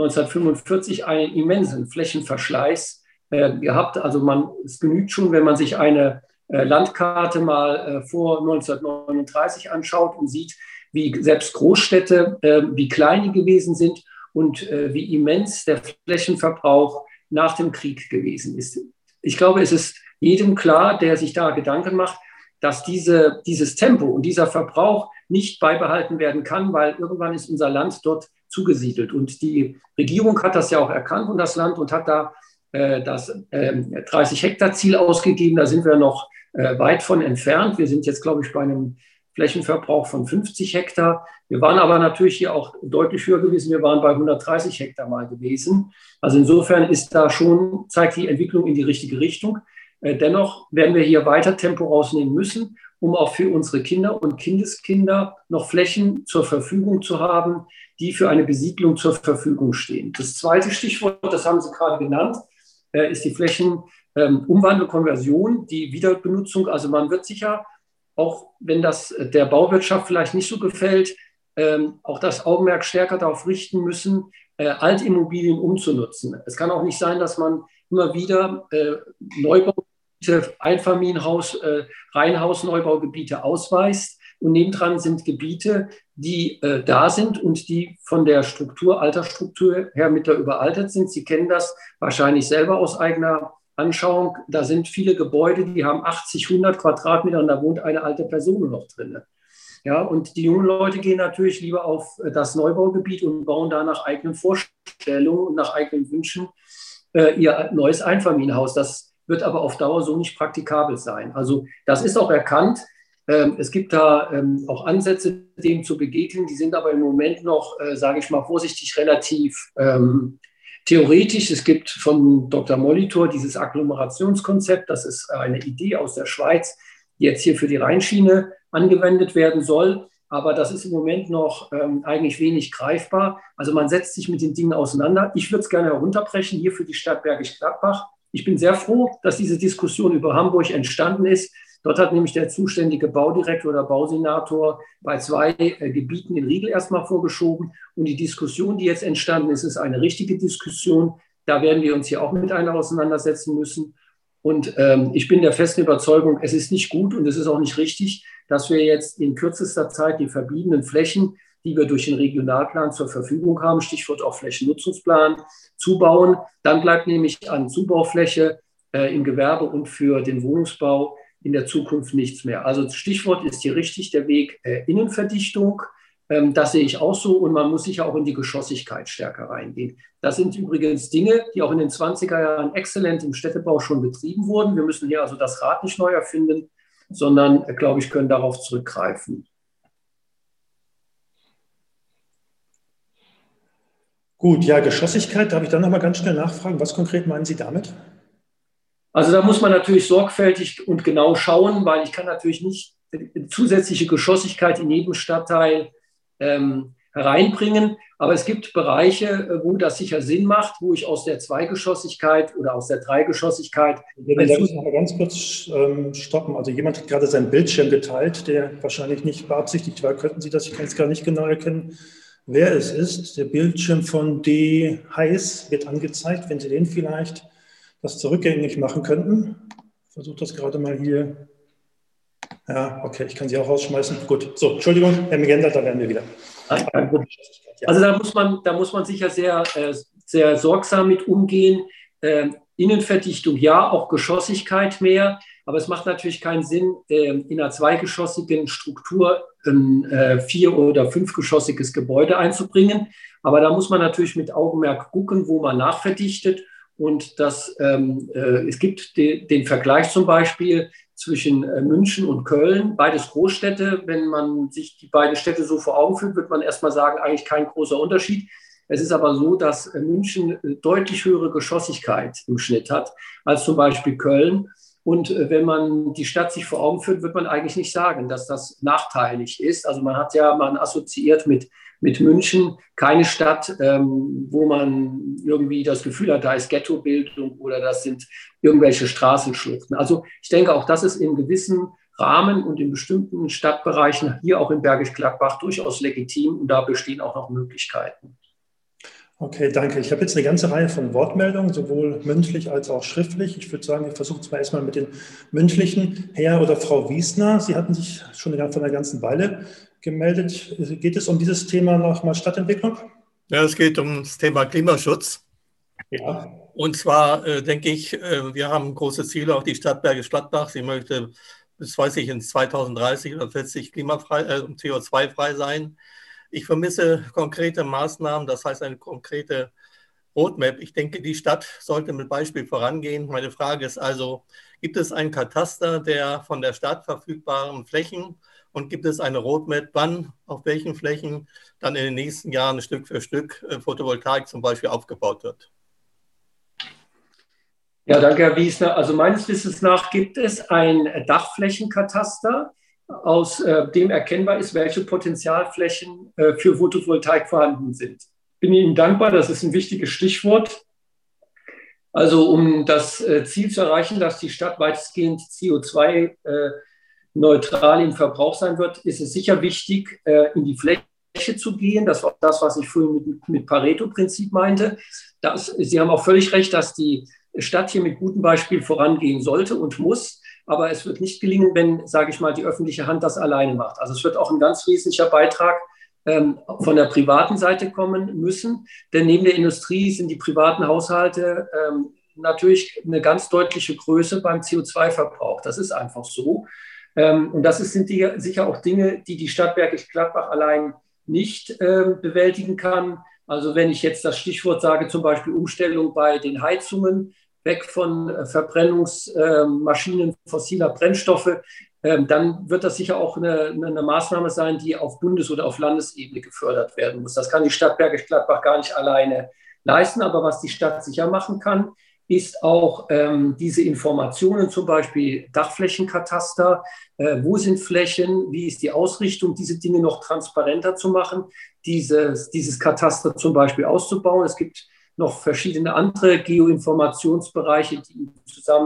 1945, einen immensen Flächenverschleiß gehabt. Also es genügt schon, wenn man sich eine Landkarte mal vor 1939 anschaut und sieht, wie selbst Großstädte, wie klein die gewesen sind und wie immens der Flächenverbrauch nach dem Krieg gewesen ist. Ich glaube, es ist jedem klar, der sich da Gedanken macht, dass dieses Tempo und dieser Verbrauch nicht beibehalten werden kann, weil irgendwann ist unser Land dort zugesiedelt. Und die Regierung hat das ja auch erkannt und das Land und hat da das 30-Hektar-Ziel ausgegeben. Da sind wir noch weit von entfernt. Wir sind jetzt, glaube ich, bei einem Flächenverbrauch von 50 Hektar. Wir waren aber natürlich hier auch deutlich höher gewesen. Wir waren bei 130 Hektar mal gewesen. Also insofern zeigt die Entwicklung in die richtige Richtung. Dennoch werden wir hier weiter Tempo rausnehmen müssen, um auch für unsere Kinder und Kindeskinder noch Flächen zur Verfügung zu haben, die für eine Besiedlung zur Verfügung stehen. Das zweite Stichwort, das haben Sie gerade genannt, ist die Flächenumwandlung, Konversion, die Wiederbenutzung. Also man wird sicher, auch wenn das der Bauwirtschaft vielleicht nicht so gefällt, auch das Augenmerk stärker darauf richten müssen, Altimmobilien umzunutzen. Es kann auch nicht sein, dass man immer wieder Neubaugebiete, Einfamilienhaus, Reihenhaus-Neubaugebiete ausweist und nebendran sind Gebiete, die da sind und die von der Altersstruktur her mittlerweile überaltert sind. Sie kennen das wahrscheinlich selber aus eigener Anschauung. Da sind viele Gebäude, die haben 80, 100 Quadratmeter und da wohnt eine alte Person noch drin. Ja, und die jungen Leute gehen natürlich lieber auf das Neubaugebiet und bauen da nach eigenen Vorstellungen und nach eigenen Wünschen ihr neues Einfamilienhaus. Das wird aber auf Dauer so nicht praktikabel sein. Also das ist auch erkannt. Es gibt da auch Ansätze, dem zu begegnen. Die sind aber im Moment noch, sage ich mal vorsichtig, relativ theoretisch. Es gibt von Dr. Molitor dieses Agglomerationskonzept. Das ist eine Idee aus der Schweiz, die jetzt hier für die Rheinschiene angewendet werden soll. Aber das ist im Moment noch eigentlich wenig greifbar. Also man setzt sich mit den Dingen auseinander. Ich würde es gerne herunterbrechen hier für die Stadt Bergisch Gladbach. Ich bin sehr froh, dass diese Diskussion über Hamburg entstanden ist. Dort hat nämlich der zuständige Baudirektor oder Bausenator bei 2 Gebieten den Riegel erstmal vorgeschoben. Und die Diskussion, die jetzt entstanden ist, ist eine richtige Diskussion. Da werden wir uns hier auch mit einer auseinandersetzen müssen. Und ich bin der festen Überzeugung, es ist nicht gut und es ist auch nicht richtig, dass wir jetzt in kürzester Zeit die verbliebenen Flächen, die wir durch den Regionalplan zur Verfügung haben, Stichwort auch Flächennutzungsplan, zubauen. Dann bleibt nämlich an Zubaufläche im Gewerbe und für den Wohnungsbau in der Zukunft nichts mehr. Also Stichwort ist hier richtig der Weg Innenverdichtung. Das sehe ich auch so und man muss sicher auch in die Geschossigkeit stärker reingehen. Das sind übrigens Dinge, die auch in den 20er Jahren exzellent im Städtebau schon betrieben wurden. Wir müssen hier also das Rad nicht neu erfinden, sondern, glaube ich, können darauf zurückgreifen. Gut, ja, Geschossigkeit, darf ich dann nochmal ganz schnell nachfragen, was konkret meinen Sie damit? Also da muss man natürlich sorgfältig und genau schauen, weil ich kann natürlich nicht zusätzliche Geschossigkeit in jedem Stadtteil hereinbringen. Aber es gibt Bereiche, wo das sicher Sinn macht, wo ich aus der Zweigeschossigkeit oder aus der Dreigeschossigkeit... Da muss ich mal ganz kurz stoppen. Also jemand hat gerade seinen Bildschirm geteilt, der wahrscheinlich nicht beabsichtigt war. Könnten Sie das, ich kann es gar nicht genau erkennen, wer es ist. Der Bildschirm von D. Heiß wird angezeigt. Wenn Sie den vielleicht das zurückgängig machen könnten. Ich versuche das gerade mal hier. Ja, okay, ich kann Sie auch rausschmeißen. Gut, so, Entschuldigung, Herr Megenda, da wären wir wieder. Also da muss man sicher sehr, sehr sorgsam mit umgehen. Innenverdichtung ja, auch Geschossigkeit mehr. Aber es macht natürlich keinen Sinn, in einer zweigeschossigen Struktur ein 4- oder 5-geschossiges Gebäude einzubringen. Aber da muss man natürlich mit Augenmerk gucken, wo man nachverdichtet. Und es gibt den Vergleich zum Beispiel zwischen München und Köln, beides Großstädte. Wenn man sich die beiden Städte so vor Augen führt, wird man erstmal sagen, eigentlich kein großer Unterschied. Es ist aber so, dass München deutlich höhere Geschossigkeit im Schnitt hat als zum Beispiel Köln. Und wenn man die Stadt sich vor Augen führt, wird man eigentlich nicht sagen, dass das nachteilig ist. Also man assoziiert mit München keine Stadt, wo man irgendwie das Gefühl hat, da ist Ghettobildung oder das sind irgendwelche Straßenschluchten. Also ich denke, auch das ist in gewissen Rahmen und in bestimmten Stadtbereichen, hier auch in Bergisch Gladbach, durchaus legitim und da bestehen auch noch Möglichkeiten. Okay, danke. Ich habe jetzt eine ganze Reihe von Wortmeldungen, sowohl mündlich als auch schriftlich. Ich würde sagen, wir versuchen es mal erstmal mit den mündlichen. Herr oder Frau Wiesner, Sie hatten sich schon vor einer ganzen Weile gemeldet. Geht es um dieses Thema nochmal Stadtentwicklung? Ja, es geht um das Thema Klimaschutz. Ja. Und zwar denke ich, wir haben große Ziele, auch die Stadt Bergisch Gladbach. Sie möchte bis, weiß ich, in 2030 oder 40 CO2-frei sein. Ich vermisse konkrete Maßnahmen, das heißt eine konkrete Roadmap. Ich denke, die Stadt sollte mit Beispiel vorangehen. Meine Frage ist also, gibt es einen Kataster der von der Stadt verfügbaren Flächen und gibt es eine Roadmap, wann, auf welchen Flächen dann in den nächsten Jahren Stück für Stück Photovoltaik zum Beispiel aufgebaut wird? Ja, danke, Herr Wiesner. Also meines Wissens nach gibt es ein Dachflächenkataster, aus dem erkennbar ist, welche Potenzialflächen für Photovoltaik vorhanden sind. Bin Ihnen dankbar, das ist ein wichtiges Stichwort. Also um das Ziel zu erreichen, dass die Stadt weitestgehend CO2-neutral im Verbrauch sein wird, ist es sicher wichtig, in die Fläche zu gehen. Das war das, was ich vorhin mit Pareto-Prinzip meinte. Sie haben auch völlig recht, dass die Stadt hier mit gutem Beispiel vorangehen sollte und muss. Aber es wird nicht gelingen, wenn, sage ich mal, die öffentliche Hand das alleine macht. Also es wird auch ein ganz wesentlicher Beitrag von der privaten Seite kommen müssen. Denn neben der Industrie sind die privaten Haushalte natürlich eine ganz deutliche Größe beim CO2-Verbrauch. Das ist einfach so. Und das sind sicher auch Dinge, die die Stadt Bergisch Gladbach allein nicht bewältigen kann. Also wenn ich jetzt das Stichwort sage, zum Beispiel Umstellung bei den Heizungen, weg von Verbrennungsmaschinen fossiler Brennstoffe, dann wird das sicher auch eine Maßnahme sein, die auf Bundes- oder auf Landesebene gefördert werden muss. Das kann die Stadt Bergisch Gladbach gar nicht alleine leisten, aber was die Stadt sicher machen kann, ist auch diese Informationen, zum Beispiel Dachflächenkataster, wo sind Flächen, wie ist die Ausrichtung, diese Dinge noch transparenter zu machen, dieses Kataster zum Beispiel auszubauen. Es gibt noch verschiedene andere Geoinformationsbereiche, die im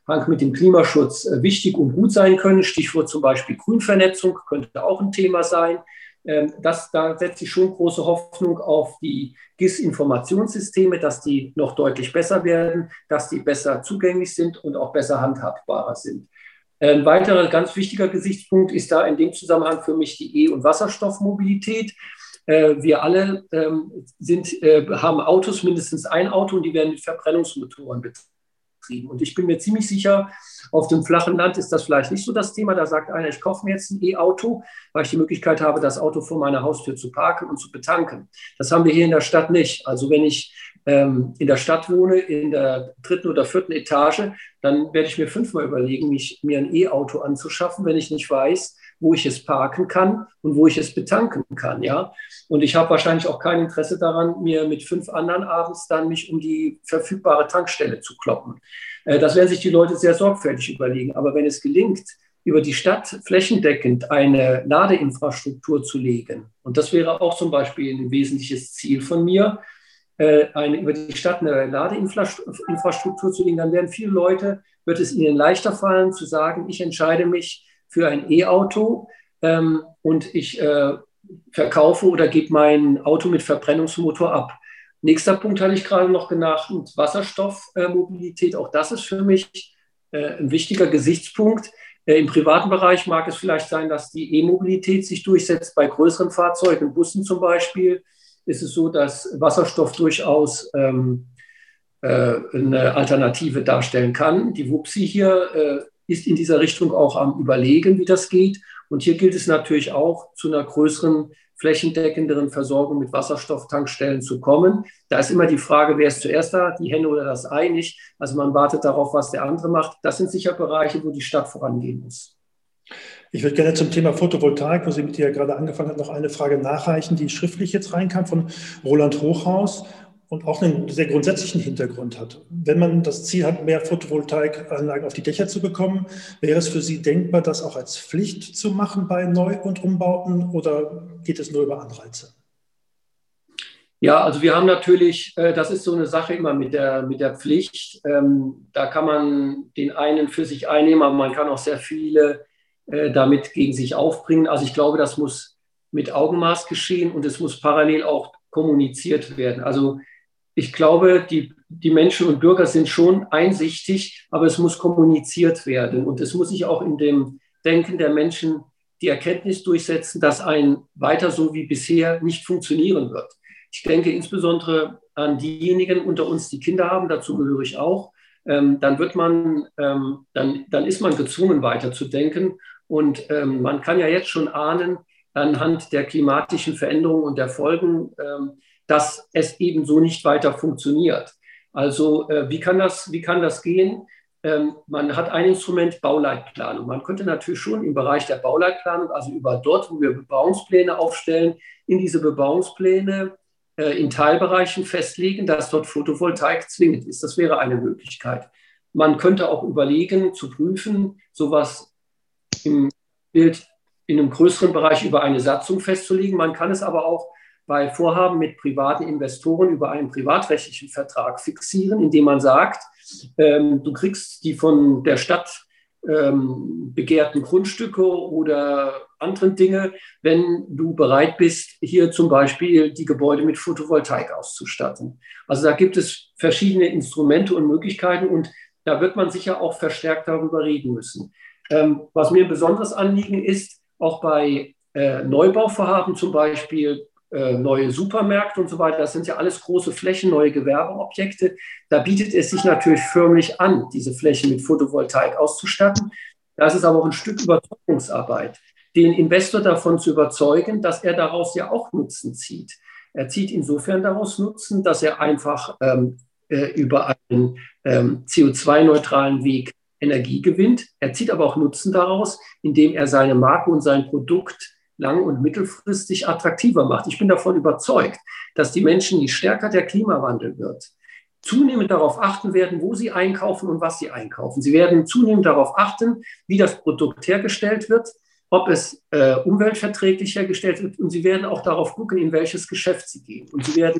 Zusammenhang mit dem Klimaschutz wichtig und gut sein können. Stichwort zum Beispiel Grünvernetzung könnte auch ein Thema sein. Da setze ich schon große Hoffnung auf die GIS-Informationssysteme, dass die noch deutlich besser werden, dass die besser zugänglich sind und auch besser handhabbarer sind. Ein weiterer ganz wichtiger Gesichtspunkt ist da in dem Zusammenhang für mich die E- und Wasserstoffmobilität. Wir alle haben Autos, mindestens ein Auto, und die werden mit Verbrennungsmotoren betrieben. Und ich bin mir ziemlich sicher, auf dem flachen Land ist das vielleicht nicht so das Thema. Da sagt einer, ich kaufe mir jetzt ein E-Auto, weil ich die Möglichkeit habe, das Auto vor meiner Haustür zu parken und zu betanken. Das haben wir hier in der Stadt nicht. Also wenn ich in der Stadt wohne, in der 3. oder 4. Etage, dann werde ich mir 5-mal überlegen, mir ein E-Auto anzuschaffen, wenn ich nicht weiß, wo ich es parken kann und wo ich es betanken kann. Ja? Und ich habe wahrscheinlich auch kein Interesse daran, mir mit 5 anderen abends dann mich um die verfügbare Tankstelle zu kloppen. Das werden sich die Leute sehr sorgfältig überlegen. Aber wenn es gelingt, über die Stadt flächendeckend eine Ladeinfrastruktur zu legen, und das wäre auch zum Beispiel ein wesentliches Ziel von mir, über die Stadt eine Ladeinfrastruktur zu legen, dann werden viele Leute, wird es ihnen leichter fallen zu sagen, ich entscheide mich für ein E-Auto und ich verkaufe oder gebe mein Auto mit Verbrennungsmotor ab. Nächster Punkt hatte ich gerade noch genannt, Wasserstoffmobilität. Auch das ist für mich ein wichtiger Gesichtspunkt. Im privaten Bereich mag es vielleicht sein, dass die E-Mobilität sich durchsetzt. Bei größeren Fahrzeugen, Bussen zum Beispiel, ist es so, dass Wasserstoff durchaus eine Alternative darstellen kann. Die WUPSI hier ist in dieser Richtung auch am Überlegen, wie das geht. Und hier gilt es natürlich auch, zu einer größeren, flächendeckenderen Versorgung mit Wasserstofftankstellen zu kommen. Da ist immer die Frage, wer ist zuerst da, die Henne oder das Ei nicht. Also man wartet darauf, was der andere macht. Das sind sicher Bereiche, wo die Stadt vorangehen muss. Ich würde gerne zum Thema Photovoltaik, wo Sie mit dir ja gerade angefangen haben, noch eine Frage nachreichen, die schriftlich jetzt reinkam von Roland Hochhaus und auch einen sehr grundsätzlichen Hintergrund hat. Wenn man das Ziel hat, mehr Photovoltaikanlagen auf die Dächer zu bekommen, wäre es für Sie denkbar, das auch als Pflicht zu machen bei Neu- und Umbauten, oder geht es nur über Anreize? Ja, also wir haben natürlich, das ist so eine Sache immer mit der Pflicht. Da kann man den einen für sich einnehmen, aber man kann auch sehr viele damit gegen sich aufbringen. Also ich glaube, das muss mit Augenmaß geschehen und es muss parallel auch kommuniziert werden. Also ich glaube, die Menschen und Bürger sind schon einsichtig, aber es muss kommuniziert werden. Und es muss sich auch in dem Denken der Menschen die Erkenntnis durchsetzen, dass ein weiter so wie bisher nicht funktionieren wird. Ich denke insbesondere an diejenigen unter uns, die Kinder haben, dazu gehöre ich auch. Dann ist man gezwungen, weiterzudenken. Und man kann ja jetzt schon ahnen, anhand der klimatischen Veränderungen und der Folgen, dass es eben so nicht weiter funktioniert. Also wie kann das gehen? Man hat ein Instrument, Bauleitplanung. Man könnte natürlich schon im Bereich der Bauleitplanung, also über dort, wo wir Bebauungspläne aufstellen, in diese Bebauungspläne in Teilbereichen festlegen, dass dort Photovoltaik zwingend ist. Das wäre eine Möglichkeit. Man könnte auch überlegen, zu prüfen, sowas im Bild in einem größeren Bereich über eine Satzung festzulegen. Man kann es aber auch bei Vorhaben mit privaten Investoren über einen privatrechtlichen Vertrag fixieren, indem man sagt, du kriegst die von der Stadt begehrten Grundstücke oder anderen Dinge, wenn du bereit bist, hier zum Beispiel die Gebäude mit Photovoltaik auszustatten. Also da gibt es verschiedene Instrumente und Möglichkeiten und da wird man sicher auch verstärkt darüber reden müssen. Was mir ein besonderes Anliegen ist, auch bei Neubauvorhaben zum Beispiel, neue Supermärkte und so weiter, das sind ja alles große Flächen, neue Gewerbeobjekte. Da bietet es sich natürlich förmlich an, diese Flächen mit Photovoltaik auszustatten. Das ist aber auch ein Stück Überzeugungsarbeit, den Investor davon zu überzeugen, dass er daraus ja auch Nutzen zieht. Er zieht insofern daraus Nutzen, dass er einfach über einen CO2-neutralen Weg Energie gewinnt. Er zieht aber auch Nutzen daraus, indem er seine Marke und sein Produkt lang- und mittelfristig attraktiver macht. Ich bin davon überzeugt, dass die Menschen, je stärker der Klimawandel wird, zunehmend darauf achten werden, wo sie einkaufen und was sie einkaufen. Sie werden zunehmend darauf achten, wie das Produkt hergestellt wird, ob es umweltverträglich hergestellt wird, und sie werden auch darauf gucken, in welches Geschäft sie gehen. Und sie werden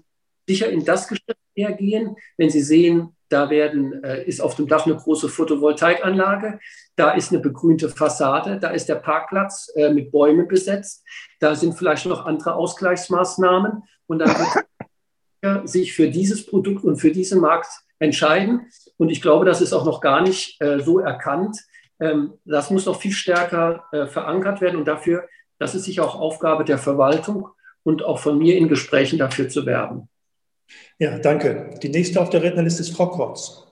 sicher in das Geschäft eher gehen, wenn Sie sehen, da ist auf dem Dach eine große Photovoltaikanlage, da ist eine begrünte Fassade, da ist der Parkplatz mit Bäumen besetzt, da sind vielleicht noch andere Ausgleichsmaßnahmen und dann wird sich für dieses Produkt und für diesen Markt entscheiden. Und ich glaube, das ist auch noch gar nicht so erkannt. Das muss noch viel stärker verankert werden und dafür, das ist sicher auch Aufgabe der Verwaltung und auch von mir in Gesprächen dafür zu werben. Ja, danke. Die nächste auf der Rednerliste ist Frau Kortz.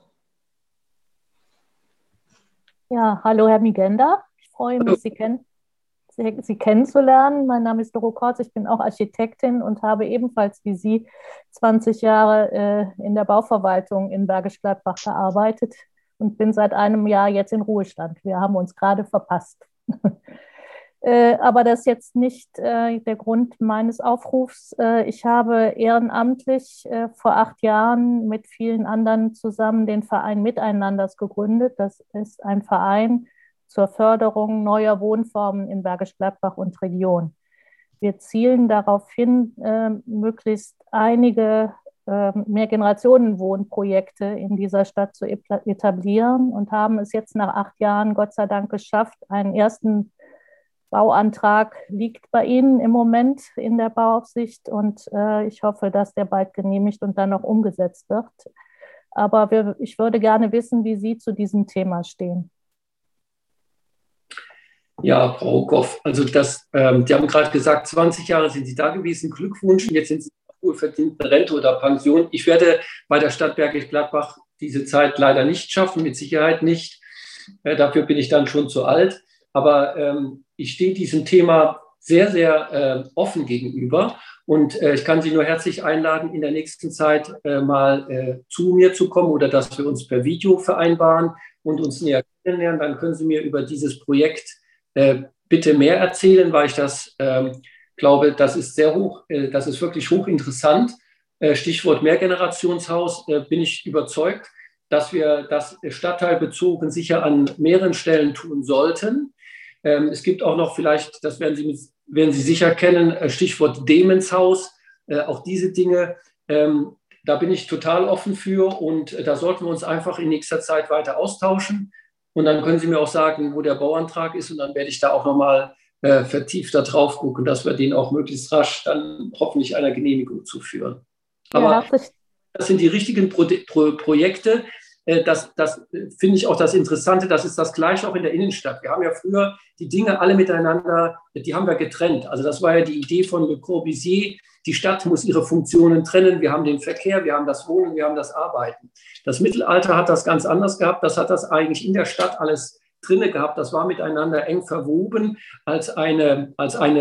Ja, hallo Herr Migenda. Ich freue mich, Sie kennenzulernen. Mein Name ist Doro Kortz, ich bin auch Architektin und habe ebenfalls wie Sie 20 Jahre in der Bauverwaltung in Bergisch Gladbach gearbeitet und bin seit einem Jahr jetzt in Ruhestand. Wir haben uns gerade verpasst. Aber das ist jetzt nicht der Grund meines Aufrufs. Ich habe ehrenamtlich vor 8 Jahren mit vielen anderen zusammen den Verein Miteinanders gegründet. Das ist ein Verein zur Förderung neuer Wohnformen in Bergisch Gladbach und Region. Wir zielen darauf hin, möglichst einige Mehrgenerationenwohnprojekte in dieser Stadt zu etablieren und haben es jetzt nach 8 Jahren Gott sei Dank geschafft. Einen ersten Bauantrag liegt bei Ihnen im Moment in der Bauaufsicht und ich hoffe, dass der bald genehmigt und dann auch umgesetzt wird. Aber ich würde gerne wissen, wie Sie zu diesem Thema stehen. Ja, Frau Goff, also die haben gerade gesagt, 20 Jahre sind Sie da gewesen, Glückwunsch, und jetzt sind Sie wohlverdienten Rente oder Pension. Ich werde bei der Stadt Bergisch Gladbach diese Zeit leider nicht schaffen, mit Sicherheit nicht. Dafür bin ich dann schon zu alt. Aber ich stehe diesem Thema sehr, sehr offen gegenüber und ich kann Sie nur herzlich einladen, in der nächsten Zeit mal zu mir zu kommen oder dass wir uns per Video vereinbaren und uns näher kennenlernen. Dann können Sie mir über dieses Projekt bitte mehr erzählen, weil ich das glaube, das ist das ist wirklich hochinteressant. Stichwort Mehrgenerationshaus, bin ich überzeugt, dass wir das stadtteilbezogen sicher an mehreren Stellen tun sollten. Es gibt auch noch vielleicht, das werden Sie sicher kennen, Stichwort Demenzhaus, auch diese Dinge. Da bin ich total offen für und da sollten wir uns einfach in nächster Zeit weiter austauschen. Und dann können Sie mir auch sagen, wo der Bauantrag ist und dann werde ich da auch nochmal vertiefter drauf gucken, dass wir den auch möglichst rasch dann hoffentlich einer Genehmigung zuführen. Aber ja, das sind die richtigen Projekte. Das finde ich auch das Interessante, das ist das Gleiche auch in der Innenstadt. Wir haben ja früher die Dinge alle miteinander, die haben wir getrennt. Also das war ja die Idee von Le Corbusier, die Stadt muss ihre Funktionen trennen. Wir haben den Verkehr, wir haben das Wohnen, wir haben das Arbeiten. Das Mittelalter hat das ganz anders gehabt, das hat das eigentlich in der Stadt alles drinne gehabt, das war miteinander eng verwoben als eine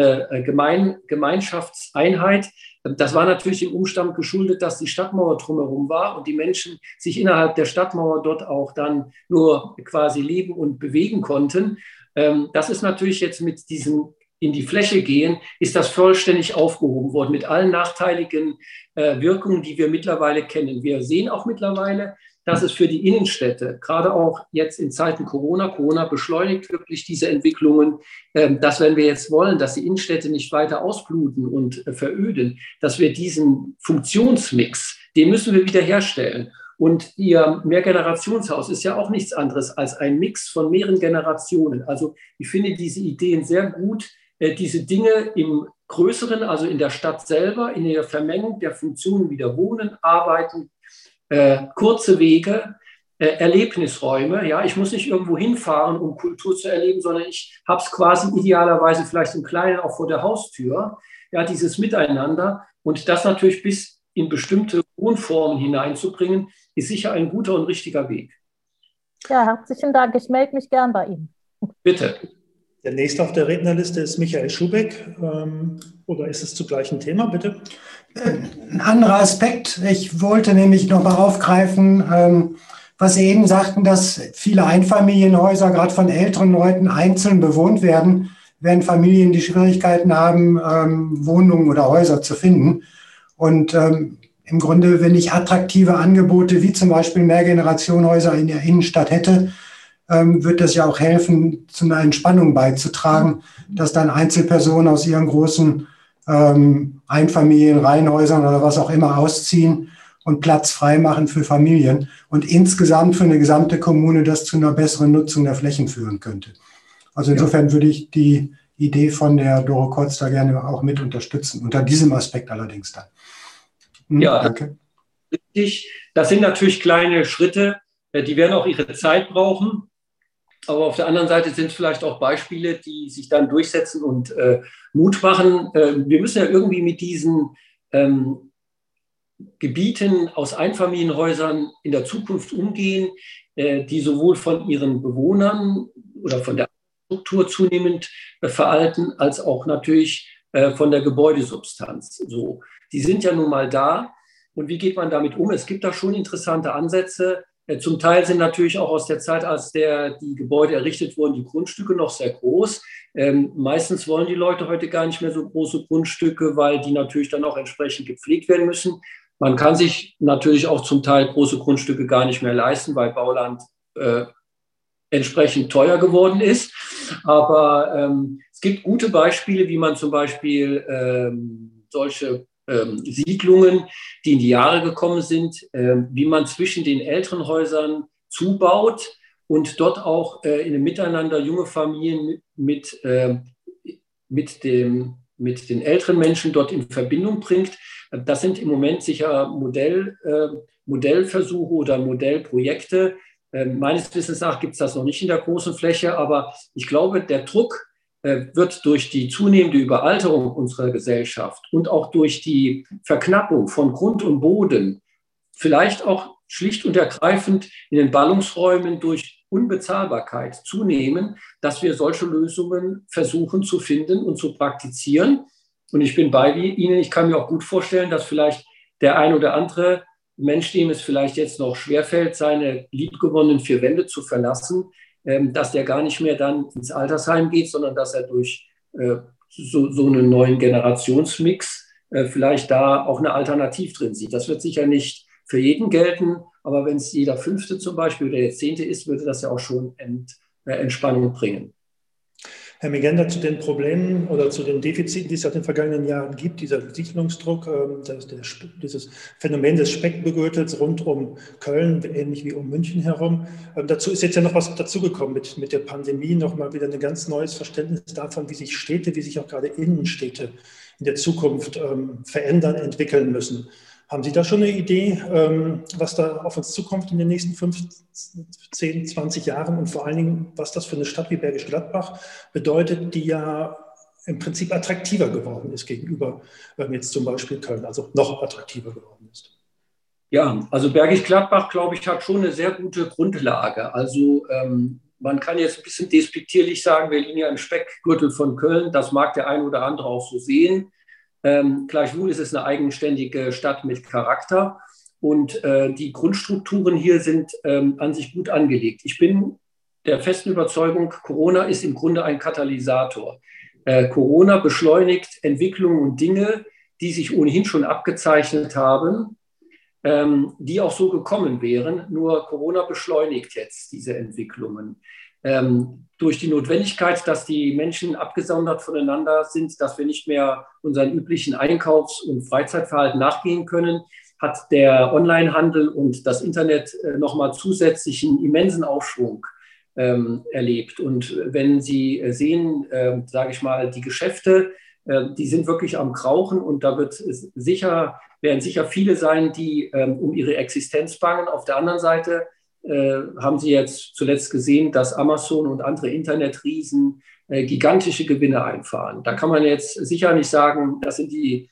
Gemeinschaftseinheit. Das war natürlich dem Umstand geschuldet, dass die Stadtmauer drumherum war und die Menschen sich innerhalb der Stadtmauer dort auch dann nur quasi leben und bewegen konnten. Das ist natürlich jetzt mit diesem in die Fläche gehen, ist das vollständig aufgehoben worden mit allen nachteiligen Wirkungen, die wir mittlerweile kennen. Wir sehen auch mittlerweile, dass es für die Innenstädte, gerade auch jetzt in Zeiten Corona beschleunigt wirklich diese Entwicklungen, dass wenn wir jetzt wollen, dass die Innenstädte nicht weiter ausbluten und veröden, dass wir diesen Funktionsmix, den müssen wir wieder herstellen. Und Ihr Mehrgenerationshaus ist ja auch nichts anderes als ein Mix von mehreren Generationen. Also ich finde diese Ideen sehr gut, diese Dinge im Größeren, also in der Stadt selber, in der Vermengung der Funktionen wieder wohnen, arbeiten, kurze Wege, Erlebnisräume. Ja, ich muss nicht irgendwo hinfahren, um Kultur zu erleben, sondern ich habe es quasi idealerweise vielleicht im Kleinen auch vor der Haustür. Ja, dieses Miteinander und das natürlich bis in bestimmte Wohnformen hineinzubringen, ist sicher ein guter und richtiger Weg. Ja, herzlichen Dank. Ich melde mich gern bei Ihnen. Bitte. Der nächste auf der Rednerliste ist Michael Schubeck. Oder ist es zu gleichem Thema, bitte? Ein anderer Aspekt. Ich wollte nämlich noch mal aufgreifen, was Sie eben sagten, dass viele Einfamilienhäuser gerade von älteren Leuten einzeln bewohnt werden, während Familien die Schwierigkeiten haben, Wohnungen oder Häuser zu finden. Und im Grunde, wenn ich attraktive Angebote wie zum Beispiel Mehrgenerationenhäuser in der Innenstadt hätte, wird das ja auch helfen, zu einer Entspannung beizutragen, dass dann Einzelpersonen aus ihren großen Einfamilienreihenhäusern oder was auch immer ausziehen und Platz freimachen für Familien und insgesamt für eine gesamte Kommune das zu einer besseren Nutzung der Flächen führen könnte. Also insofern würde ich die Idee von der Doro Kotz da gerne auch mit unterstützen, unter diesem Aspekt allerdings dann. Ja, danke. Richtig. Das sind natürlich kleine Schritte, die werden auch ihre Zeit brauchen. Aber auf der anderen Seite sind es vielleicht auch Beispiele, die sich dann durchsetzen und Mut machen. Wir müssen ja irgendwie mit diesen Gebieten aus Einfamilienhäusern in der Zukunft umgehen, die sowohl von ihren Bewohnern oder von der Struktur zunehmend veralten, als auch natürlich von der Gebäudesubstanz. So, die sind ja nun mal da. Und wie geht man damit um? Es gibt da schon interessante Ansätze. Zum Teil sind natürlich auch aus der Zeit, als die Gebäude errichtet wurden, die Grundstücke noch sehr groß. Meistens wollen die Leute heute gar nicht mehr so große Grundstücke, weil die natürlich dann auch entsprechend gepflegt werden müssen. Man kann sich natürlich auch zum Teil große Grundstücke gar nicht mehr leisten, weil Bauland entsprechend teuer geworden ist. Aber es gibt gute Beispiele, wie man zum Beispiel solche Siedlungen, die in die Jahre gekommen sind, wie man zwischen den älteren Häusern zubaut und dort auch in einem Miteinander junge Familien mit den älteren Menschen dort in Verbindung bringt. Das sind im Moment sicher Modellversuche oder Modellprojekte. Meines Wissens nach gibt es das noch nicht in der großen Fläche, aber ich glaube, der Druck wird durch die zunehmende Überalterung unserer Gesellschaft und auch durch die Verknappung von Grund und Boden, vielleicht auch schlicht und ergreifend in den Ballungsräumen durch Unbezahlbarkeit zunehmen, dass wir solche Lösungen versuchen zu finden und zu praktizieren. Und ich bin bei Ihnen, ich kann mir auch gut vorstellen, dass vielleicht der ein oder andere Mensch, dem es vielleicht jetzt noch schwerfällt, seine liebgewonnenen vier Wände zu verlassen, dass der gar nicht mehr dann ins Altersheim geht, sondern dass er durch so einen neuen Generationsmix vielleicht da auch eine Alternative drin sieht. Das wird sicher nicht für jeden gelten, aber wenn es jeder Fünfte zum Beispiel oder der Zehnte ist, würde das ja auch schon Entspannung bringen. Herr Migenda, zu den Problemen oder zu den Defiziten, die es in den vergangenen Jahren gibt, dieser Siedlungsdruck, dieses Phänomen des Speckgürtels rund um Köln, ähnlich wie um München herum. Dazu ist jetzt ja noch was dazugekommen mit der Pandemie, nochmal wieder ein ganz neues Verständnis davon, wie sich Städte, wie sich auch gerade Innenstädte in der Zukunft verändern, entwickeln müssen. Haben Sie da schon eine Idee, was da auf uns zukommt in den nächsten 5, 10, 20 Jahren und vor allen Dingen, was das für eine Stadt wie Bergisch Gladbach bedeutet, die ja im Prinzip attraktiver geworden ist gegenüber jetzt zum Beispiel Köln, also noch attraktiver geworden ist? Ja, also Bergisch Gladbach, glaube ich, hat schon eine sehr gute Grundlage. Also man kann jetzt ein bisschen despektierlich sagen, wir liegen ja im Speckgürtel von Köln. Das mag der ein oder andere auch so sehen. Gleichwohl ist es eine eigenständige Stadt mit Charakter und die Grundstrukturen hier sind an sich gut angelegt. Ich bin der festen Überzeugung, Corona ist im Grunde ein Katalysator. Corona beschleunigt Entwicklungen und Dinge, die sich ohnehin schon abgezeichnet haben, die auch so gekommen wären. Nur Corona beschleunigt jetzt diese Entwicklungen. Durch die Notwendigkeit, dass die Menschen abgesondert voneinander sind, dass wir nicht mehr unseren üblichen Einkaufs- und Freizeitverhalten nachgehen können, hat der Onlinehandel und das Internet nochmal zusätzlichen immensen Aufschwung erlebt. Und wenn Sie sehen, sage ich mal, die Geschäfte, die sind wirklich am Krauchen und da werden sicher viele sein, die um ihre Existenz bangen. Auf der anderen Seite haben Sie jetzt zuletzt gesehen, dass Amazon und andere Internetriesen gigantische Gewinne einfahren. Da kann man jetzt sicher nicht sagen, das sind die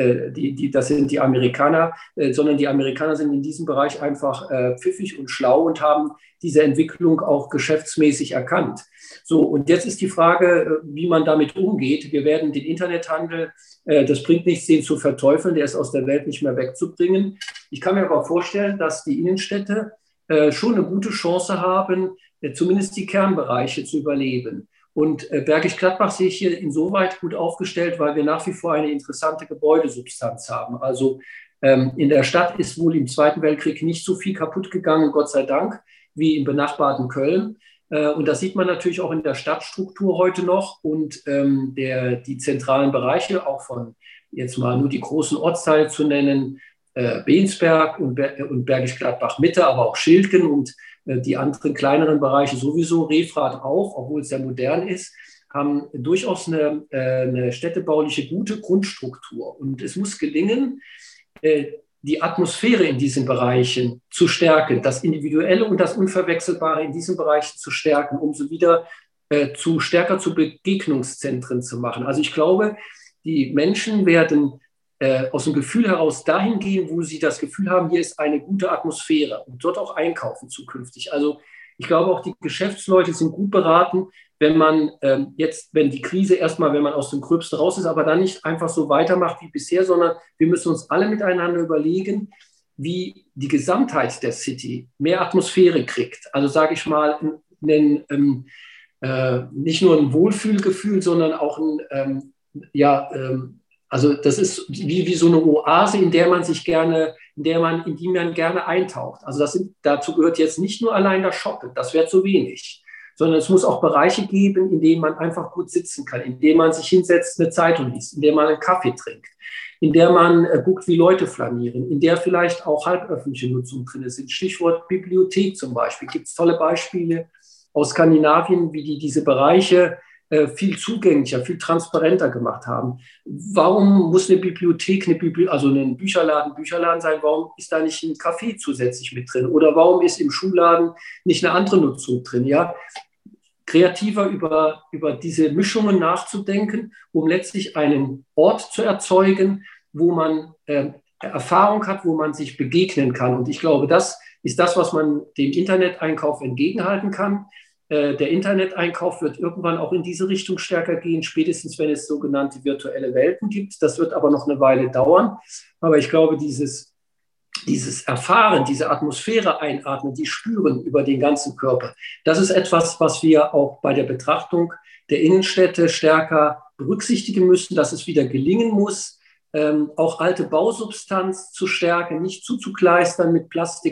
Amerikaner, sondern die Amerikaner sind in diesem Bereich einfach pfiffig und schlau und haben diese Entwicklung auch geschäftsmäßig erkannt. So, und jetzt ist die Frage, wie man damit umgeht. Wir werden den Internethandel, das bringt nichts, den zu verteufeln, der ist aus der Welt nicht mehr wegzubringen. Ich kann mir aber vorstellen, dass die Innenstädte schon eine gute Chance haben, zumindest die Kernbereiche zu überleben. Und Bergisch Gladbach sehe ich hier insoweit gut aufgestellt, weil wir nach wie vor eine interessante Gebäudesubstanz haben. Also in der Stadt ist wohl im Zweiten Weltkrieg nicht so viel kaputt gegangen, Gott sei Dank, wie im benachbarten Köln. Und das sieht man natürlich auch in der Stadtstruktur heute noch und die zentralen Bereiche, auch von jetzt mal nur die großen Ortsteile zu nennen, Bensberg und Bergisch Gladbach Mitte, aber auch Schildgen und die anderen kleineren Bereiche sowieso, Refrath auch, obwohl es sehr modern ist, haben durchaus eine städtebauliche gute Grundstruktur. Und es muss gelingen, die Atmosphäre in diesen Bereichen zu stärken, das Individuelle und das Unverwechselbare in diesen Bereichen zu stärken, um sie wieder stärker zu Begegnungszentren zu machen. Also ich glaube, die Menschen werden aus dem Gefühl heraus dahin gehen, wo sie das Gefühl haben, hier ist eine gute Atmosphäre und dort auch einkaufen zukünftig. Also ich glaube auch, die Geschäftsleute sind gut beraten, wenn man wenn die Krise erstmal, wenn man aus dem Gröbsten raus ist, aber dann nicht einfach so weitermacht wie bisher, sondern wir müssen uns alle miteinander überlegen, wie die Gesamtheit der City mehr Atmosphäre kriegt. Also sage ich mal, nicht nur ein Wohlfühlgefühl, sondern auch also das ist wie so eine Oase, in die man gerne eintaucht. Also dazu gehört jetzt nicht nur allein das Shoppen, das wäre zu wenig, sondern es muss auch Bereiche geben, in denen man einfach gut sitzen kann, in denen man sich hinsetzt, eine Zeitung liest, in der man einen Kaffee trinkt, in der man guckt, wie Leute flanieren, in der vielleicht auch halböffentliche Nutzung drin ist. Stichwort Bibliothek zum Beispiel. Gibt es tolle Beispiele aus Skandinavien, wie die diese Bereiche viel zugänglicher, viel transparenter gemacht haben. Warum muss eine Bibliothek, also ein Bücherladen sein? Warum ist da nicht ein Café zusätzlich mit drin? Oder warum ist im Schulladen nicht eine andere Nutzung drin? Ja, kreativer über diese Mischungen nachzudenken, um letztlich einen Ort zu erzeugen, wo man Erfahrung hat, wo man sich begegnen kann. Und ich glaube, das ist das, was man dem Interneteinkauf entgegenhalten kann. Der Interneteinkauf wird irgendwann auch in diese Richtung stärker gehen, spätestens wenn es sogenannte virtuelle Welten gibt. Das wird aber noch eine Weile dauern. Aber ich glaube, dieses Erfahren, diese Atmosphäre einatmen, die spüren über den ganzen Körper, das ist etwas, was wir auch bei der Betrachtung der Innenstädte stärker berücksichtigen müssen, dass es wieder gelingen muss, auch alte Bausubstanz zu stärken, nicht zuzukleistern mit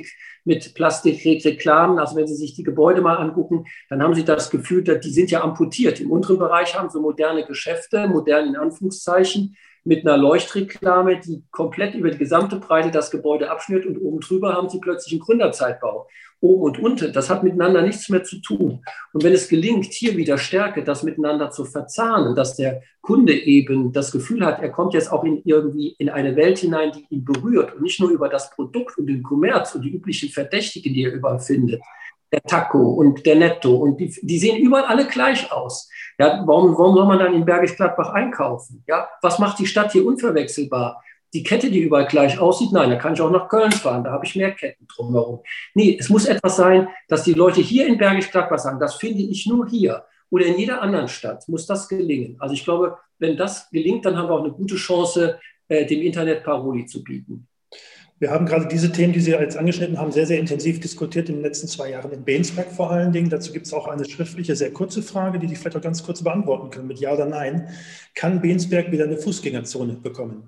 Plastikreklamen. Also wenn Sie sich die Gebäude mal angucken, dann haben Sie das Gefühl, dass die sind ja amputiert. Im unteren Bereich haben Sie moderne Geschäfte, modern in Anführungszeichen, mit einer Leuchtreklame, die komplett über die gesamte Breite das Gebäude abschnürt und oben drüber haben Sie plötzlich einen Gründerzeitbau. Oben und unten, das hat miteinander nichts mehr zu tun. Und wenn es gelingt, hier wieder Stärke, das miteinander zu verzahnen, dass der Kunde eben das Gefühl hat, er kommt jetzt auch irgendwie in eine Welt hinein, die ihn berührt und nicht nur über das Produkt und den Kommerz und die üblichen Verdächtigen, die er überall findet, der Taco und der Netto und die sehen überall alle gleich aus. Ja, warum soll man dann in Bergisch Gladbach einkaufen? Ja, was macht die Stadt hier unverwechselbar? Die Kette, die überall gleich aussieht, nein, da kann ich auch nach Köln fahren, da habe ich mehr Ketten drumherum. Nee, es muss etwas sein, dass die Leute hier in Bergisch Gladbach sagen, das finde ich nur hier oder in jeder anderen Stadt muss das gelingen. Also ich glaube, wenn das gelingt, dann haben wir auch eine gute Chance, dem Internet Paroli zu bieten. Wir haben gerade diese Themen, die Sie jetzt angeschnitten haben, sehr, sehr intensiv diskutiert in den letzten 2 Jahren in Bensberg vor allen Dingen. Dazu gibt es auch eine schriftliche, sehr kurze Frage, die Sie vielleicht auch ganz kurz beantworten können mit Ja oder Nein. Kann Bensberg wieder eine Fußgängerzone bekommen?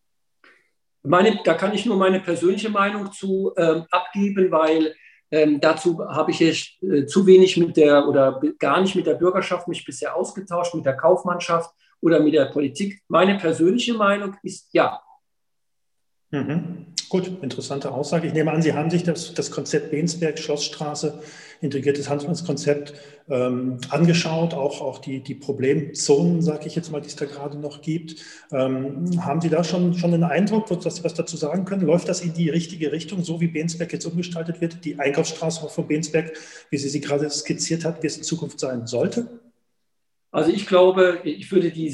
Da kann ich nur meine persönliche Meinung zu abgeben, weil dazu habe ich zu wenig oder gar nicht mit der Bürgerschaft mich bisher ausgetauscht, mit der Kaufmannschaft oder mit der Politik. Meine persönliche Meinung ist ja. Mhm. Gut, interessante Aussage. Ich nehme an, Sie haben sich das Konzept Bensberg, Schlossstraße, integriertes Handlungskonzept angeschaut, auch die Problemzonen, sage ich jetzt mal, die es da gerade noch gibt. Haben Sie da schon einen Eindruck, was dazu sagen können? Läuft das in die richtige Richtung, so wie Bensberg jetzt umgestaltet wird? Die Einkaufsstraße von Bensberg, wie sie gerade skizziert hat, wie es in Zukunft sein sollte? Also ich glaube, ich würde die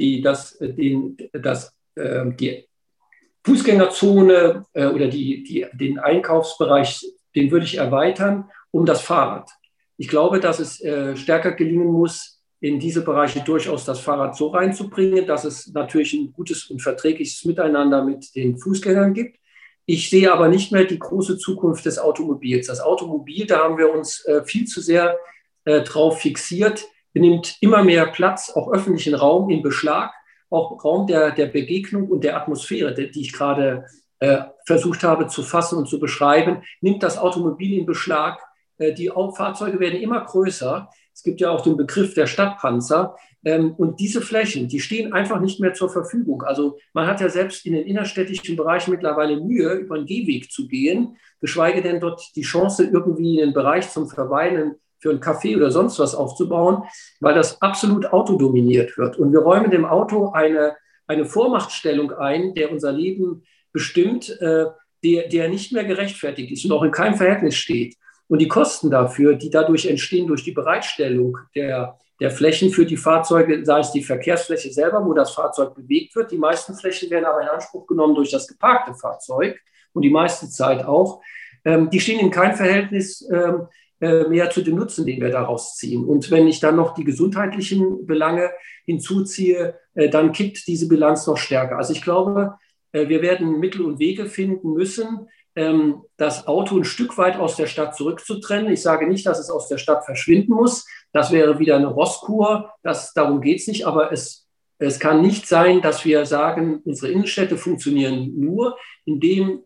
Fußgängerzone oder den Einkaufsbereich, den würde ich erweitern um das Fahrrad. Ich glaube, dass es stärker gelingen muss, in diese Bereiche durchaus das Fahrrad so reinzubringen, dass es natürlich ein gutes und verträgliches Miteinander mit den Fußgängern gibt. Ich sehe aber nicht mehr die große Zukunft des Automobils. Das Automobil, da haben wir uns viel zu sehr drauf fixiert, nimmt immer mehr Platz, auch öffentlichen Raum in Beschlag. Auch Raum der Begegnung und der Atmosphäre, die ich gerade versucht habe zu fassen und zu beschreiben, nimmt das Automobil in Beschlag. Die Fahrzeuge werden immer größer. Es gibt ja auch den Begriff der Stadtpanzer. Und diese Flächen, die stehen einfach nicht mehr zur Verfügung. Also man hat ja selbst in den innerstädtischen Bereichen mittlerweile Mühe, über einen Gehweg zu gehen, geschweige denn dort die Chance, irgendwie einen Bereich zum Verweilen für ein Café oder sonst was aufzubauen, weil das absolut autodominiert wird. Und wir räumen dem Auto eine Vormachtstellung ein, der unser Leben bestimmt, der nicht mehr gerechtfertigt ist und auch in keinem Verhältnis steht. Und die Kosten dafür, die dadurch entstehen durch die Bereitstellung der Flächen für die Fahrzeuge, sei es die Verkehrsfläche selber, wo das Fahrzeug bewegt wird. Die meisten Flächen werden aber in Anspruch genommen durch das geparkte Fahrzeug und die meiste Zeit auch. Die stehen in keinem Verhältnis mehr zu dem Nutzen, den wir daraus ziehen. Und wenn ich dann noch die gesundheitlichen Belange hinzuziehe, dann kippt diese Bilanz noch stärker. Also ich glaube, wir werden Mittel und Wege finden müssen, das Auto ein Stück weit aus der Stadt zurückzutrennen. Ich sage nicht, dass es aus der Stadt verschwinden muss. Das wäre wieder eine Rosskur. Darum geht es nicht. Aber es kann nicht sein, dass wir sagen, unsere Innenstädte funktionieren nur, indem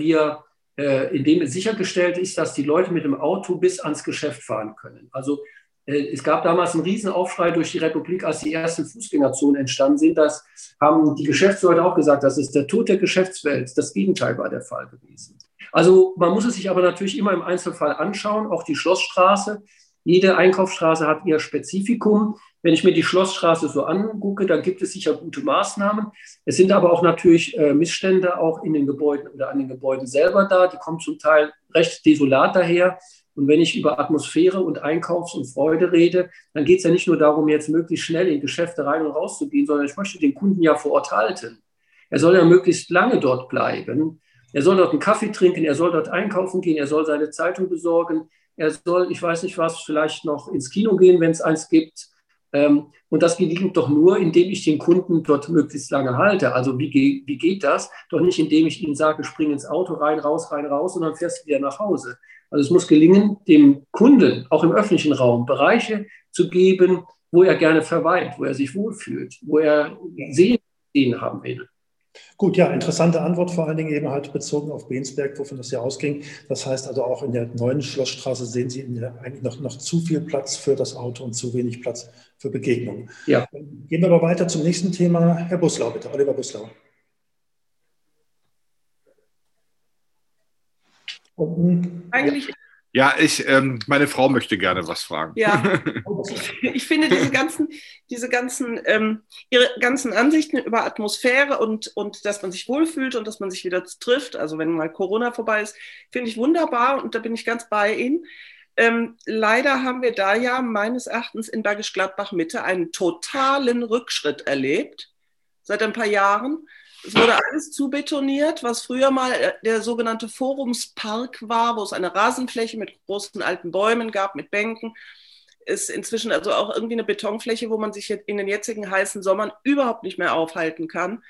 es sichergestellt ist, dass die Leute mit dem Auto bis ans Geschäft fahren können. Also es gab damals einen Riesenaufschrei durch die Republik, als die ersten Fußgängerzonen entstanden sind. Das haben die Geschäftsleute auch gesagt, das ist der Tod der Geschäftswelt. Das Gegenteil war der Fall gewesen. Also man muss es sich aber natürlich immer im Einzelfall anschauen, auch die Schlossstraße. Jede Einkaufsstraße hat ihr Spezifikum. Wenn ich mir die Schlossstraße so angucke, dann gibt es sicher gute Maßnahmen. Es sind aber auch natürlich Missstände auch in den Gebäuden oder an den Gebäuden selber da. Die kommen zum Teil recht desolat daher. Und wenn ich über Atmosphäre und Einkaufs- und Freude rede, dann geht es ja nicht nur darum, jetzt möglichst schnell in Geschäfte rein und raus zu gehen, sondern ich möchte den Kunden ja vor Ort halten. Er soll ja möglichst lange dort bleiben. Er soll dort einen Kaffee trinken, er soll dort einkaufen gehen, er soll seine Zeitung besorgen, er soll, ich weiß nicht was, vielleicht noch ins Kino gehen, wenn es eins gibt. Und das gelingt doch nur, indem ich den Kunden dort möglichst lange halte. Also wie geht das? Doch nicht, indem ich ihnen sage, spring ins Auto, rein, raus, und dann fährst du wieder nach Hause. Also es muss gelingen, dem Kunden, auch im öffentlichen Raum, Bereiche zu geben, wo er gerne verweilt, wo er sich wohlfühlt, wo er sehen haben will. Gut, ja, interessante Antwort, vor allen Dingen eben halt bezogen auf Bensberg, wovon das ja ausging. Das heißt also auch in der neuen Schlossstraße sehen Sie eigentlich noch zu viel Platz für das Auto und zu wenig Platz für Begegnungen. Ja. Gehen wir aber weiter zum nächsten Thema. Herr Buslau, bitte, Oliver Buslau. Eigentlich. Ja, meine Frau möchte gerne was fragen. Ja, ich finde ihre ganzen Ansichten über Atmosphäre und dass man sich wohlfühlt und dass man sich wieder trifft, also wenn mal Corona vorbei ist, finde ich wunderbar und da bin ich ganz bei Ihnen. Leider haben wir da ja meines Erachtens in Bergisch Gladbach Mitte einen totalen Rückschritt erlebt, seit ein paar Jahren. Es wurde alles zubetoniert, was früher mal der sogenannte Forumspark war, wo es eine Rasenfläche mit großen alten Bäumen gab, mit Bänken. Ist inzwischen also auch irgendwie eine Betonfläche, wo man sich in den jetzigen heißen Sommern überhaupt nicht mehr aufhalten kann.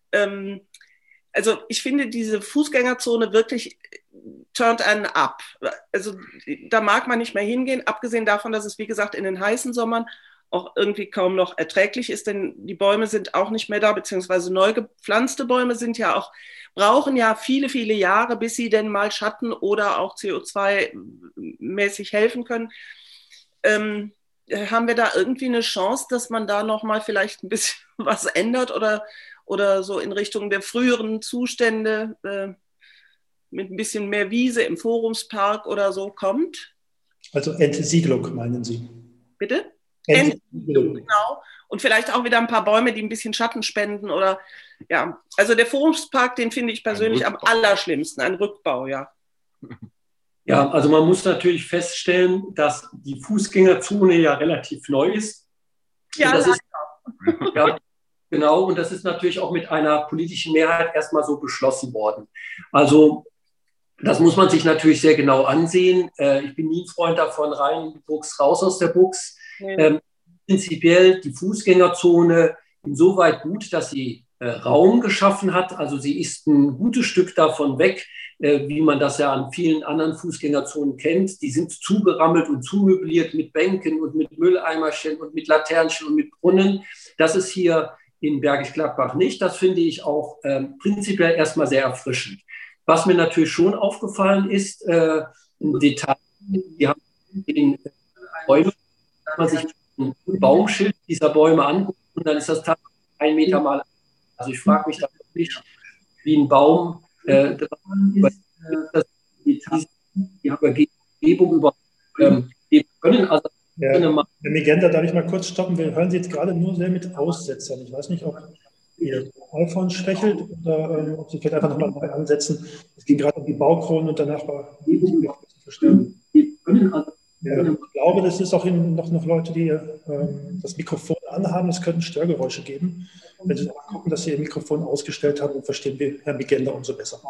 Also ich finde diese Fußgängerzone wirklich turnt einen ab. Also da mag man nicht mehr hingehen, abgesehen davon, dass es, wie gesagt, in den heißen Sommern auch irgendwie kaum noch erträglich ist, denn die Bäume sind auch nicht mehr da, beziehungsweise neu gepflanzte Bäume brauchen ja viele, viele Jahre, bis sie denn mal Schatten oder auch CO2-mäßig helfen können. Haben wir da irgendwie eine Chance, dass man da nochmal vielleicht ein bisschen was ändert oder so in Richtung der früheren Zustände mit ein bisschen mehr Wiese im Forumspark oder so kommt? Also Entsiegelung, meinen Sie? Bitte? Entsiegelung, genau. Und vielleicht auch wieder ein paar Bäume, die ein bisschen Schatten spenden oder, ja. Also der Forumspark, den finde ich persönlich am allerschlimmsten, ein Rückbau, ja. Ja, also man muss natürlich feststellen, dass die Fußgängerzone ja relativ neu ist. Ja, das ist, ja, genau. Und das ist natürlich auch mit einer politischen Mehrheit erstmal so beschlossen worden. Also das muss man sich natürlich sehr genau ansehen. Ich bin nie ein Freund davon, rein in die Buchs, raus aus der Buchs. Prinzipiell die Fußgängerzone insoweit gut, dass sie Raum geschaffen hat. Also sie ist ein gutes Stück davon weg, wie man das ja an vielen anderen Fußgängerzonen kennt. Die sind zugerammelt und zumöbliert mit Bänken und mit Mülleimerchen und mit Laternchen und mit Brunnen. Das ist hier in Bergisch Gladbach nicht. Das finde ich auch prinzipiell erstmal sehr erfrischend. Was mir natürlich schon aufgefallen ist, im Detail, die haben den Bäumen, dass man sich ein Baumschild dieser Bäume anguckt und dann ist das tatsächlich 1 Meter mal. Also ich frage mich da wirklich, wie ein Baum die Umgebung überhaupt geben können. Also, Herr Migenda, darf ich mal kurz stoppen? Wir hören Sie jetzt gerade nur sehr mit Aussetzern. Ich weiß nicht, ob Ihr iPhone schwächelt oder ob Sie vielleicht einfach nochmal neu ansetzen. Es ging gerade um die Baukronen und danach war es verstanden. Ja, ich glaube, das ist auch noch Leute, die das Mikrofon anhaben. Es könnten Störgeräusche geben. Wenn Sie mal gucken, dass Sie Ihr Mikrofon ausgestellt haben, dann verstehen wir Herrn Migenda umso besser.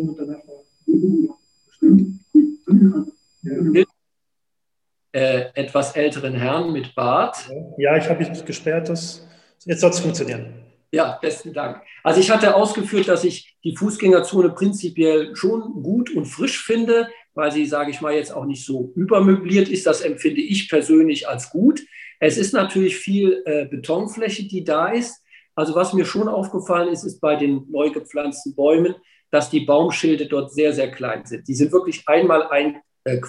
Etwas älteren Herrn mit Bart. Ja, ich habe mich gesperrt. Jetzt soll es funktionieren. Ja, besten Dank. Also ich hatte ausgeführt, dass ich die Fußgängerzone prinzipiell schon gut und frisch finde, weil sie, sage ich mal, jetzt auch nicht so übermöbliert ist. Das empfinde ich persönlich als gut. Es ist natürlich viel Betonfläche, die da ist. Also was mir schon aufgefallen ist, ist bei den neu gepflanzten Bäumen, dass die Baumschilde dort sehr, sehr klein sind. Die sind wirklich einmal 1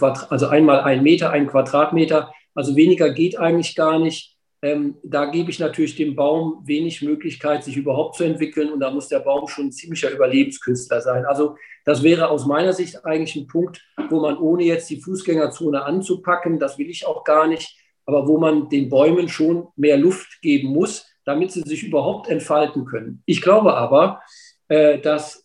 Meter, 1 Quadratmeter. Also weniger geht eigentlich gar nicht. Da gebe ich natürlich dem Baum wenig Möglichkeit, sich überhaupt zu entwickeln. Und da muss der Baum schon ein ziemlicher Überlebenskünstler sein. Also das wäre aus meiner Sicht eigentlich ein Punkt, wo man, ohne jetzt die Fußgängerzone anzupacken, das will ich auch gar nicht, aber wo man den Bäumen schon mehr Luft geben muss, damit sie sich überhaupt entfalten können. Ich glaube aber, dass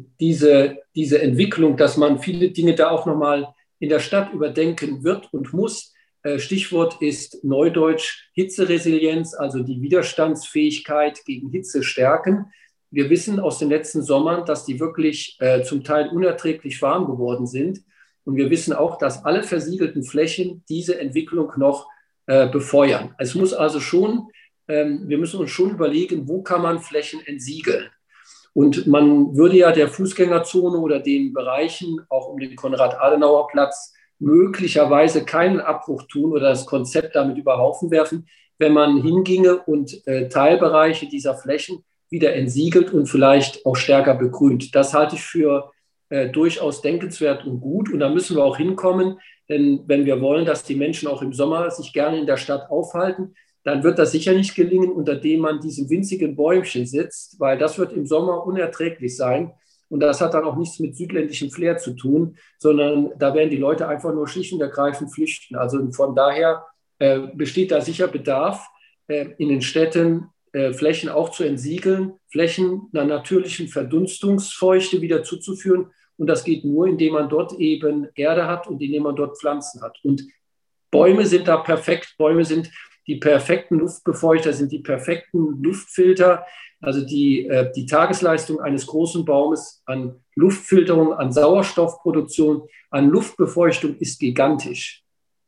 diese Entwicklung, dass man viele Dinge da auch nochmal in der Stadt überdenken wird und muss. Stichwort ist neudeutsch Hitzeresilienz, also die Widerstandsfähigkeit gegen Hitze stärken. Wir wissen aus den letzten Sommern, dass die wirklich zum Teil unerträglich warm geworden sind. Und wir wissen auch, dass alle versiegelten Flächen diese Entwicklung noch befeuern. Es muss also schon, wir müssen uns schon überlegen, wo kann man Flächen entsiegeln. Und man würde ja der Fußgängerzone oder den Bereichen auch um den Konrad-Adenauer-Platz möglicherweise keinen Abbruch tun oder das Konzept damit über Haufen werfen, wenn man hinginge und Teilbereiche dieser Flächen wieder entsiegelt und vielleicht auch stärker begrünt. Das halte ich für durchaus denkenswert und gut. Und da müssen wir auch hinkommen, denn wenn wir wollen, dass die Menschen auch im Sommer sich gerne in der Stadt aufhalten, dann wird das sicher nicht gelingen, unter dem man diesem winzigen Bäumchen sitzt, weil das wird im Sommer unerträglich sein. Und das hat dann auch nichts mit südländischem Flair zu tun, sondern da werden die Leute einfach nur schlicht und ergreifend flüchten. Also von daher besteht da sicher Bedarf, in den Städten Flächen auch zu entsiegeln, Flächen einer natürlichen Verdunstungsfeuchte wieder zuzuführen. Und das geht nur, indem man dort eben Erde hat und indem man dort Pflanzen hat. Und Bäume sind da perfekt. Bäume sind die perfekten Luftbefeuchter, sind die perfekten Luftfilter. Also die Tagesleistung eines großen Baumes an Luftfilterung, an Sauerstoffproduktion, an Luftbefeuchtung ist gigantisch.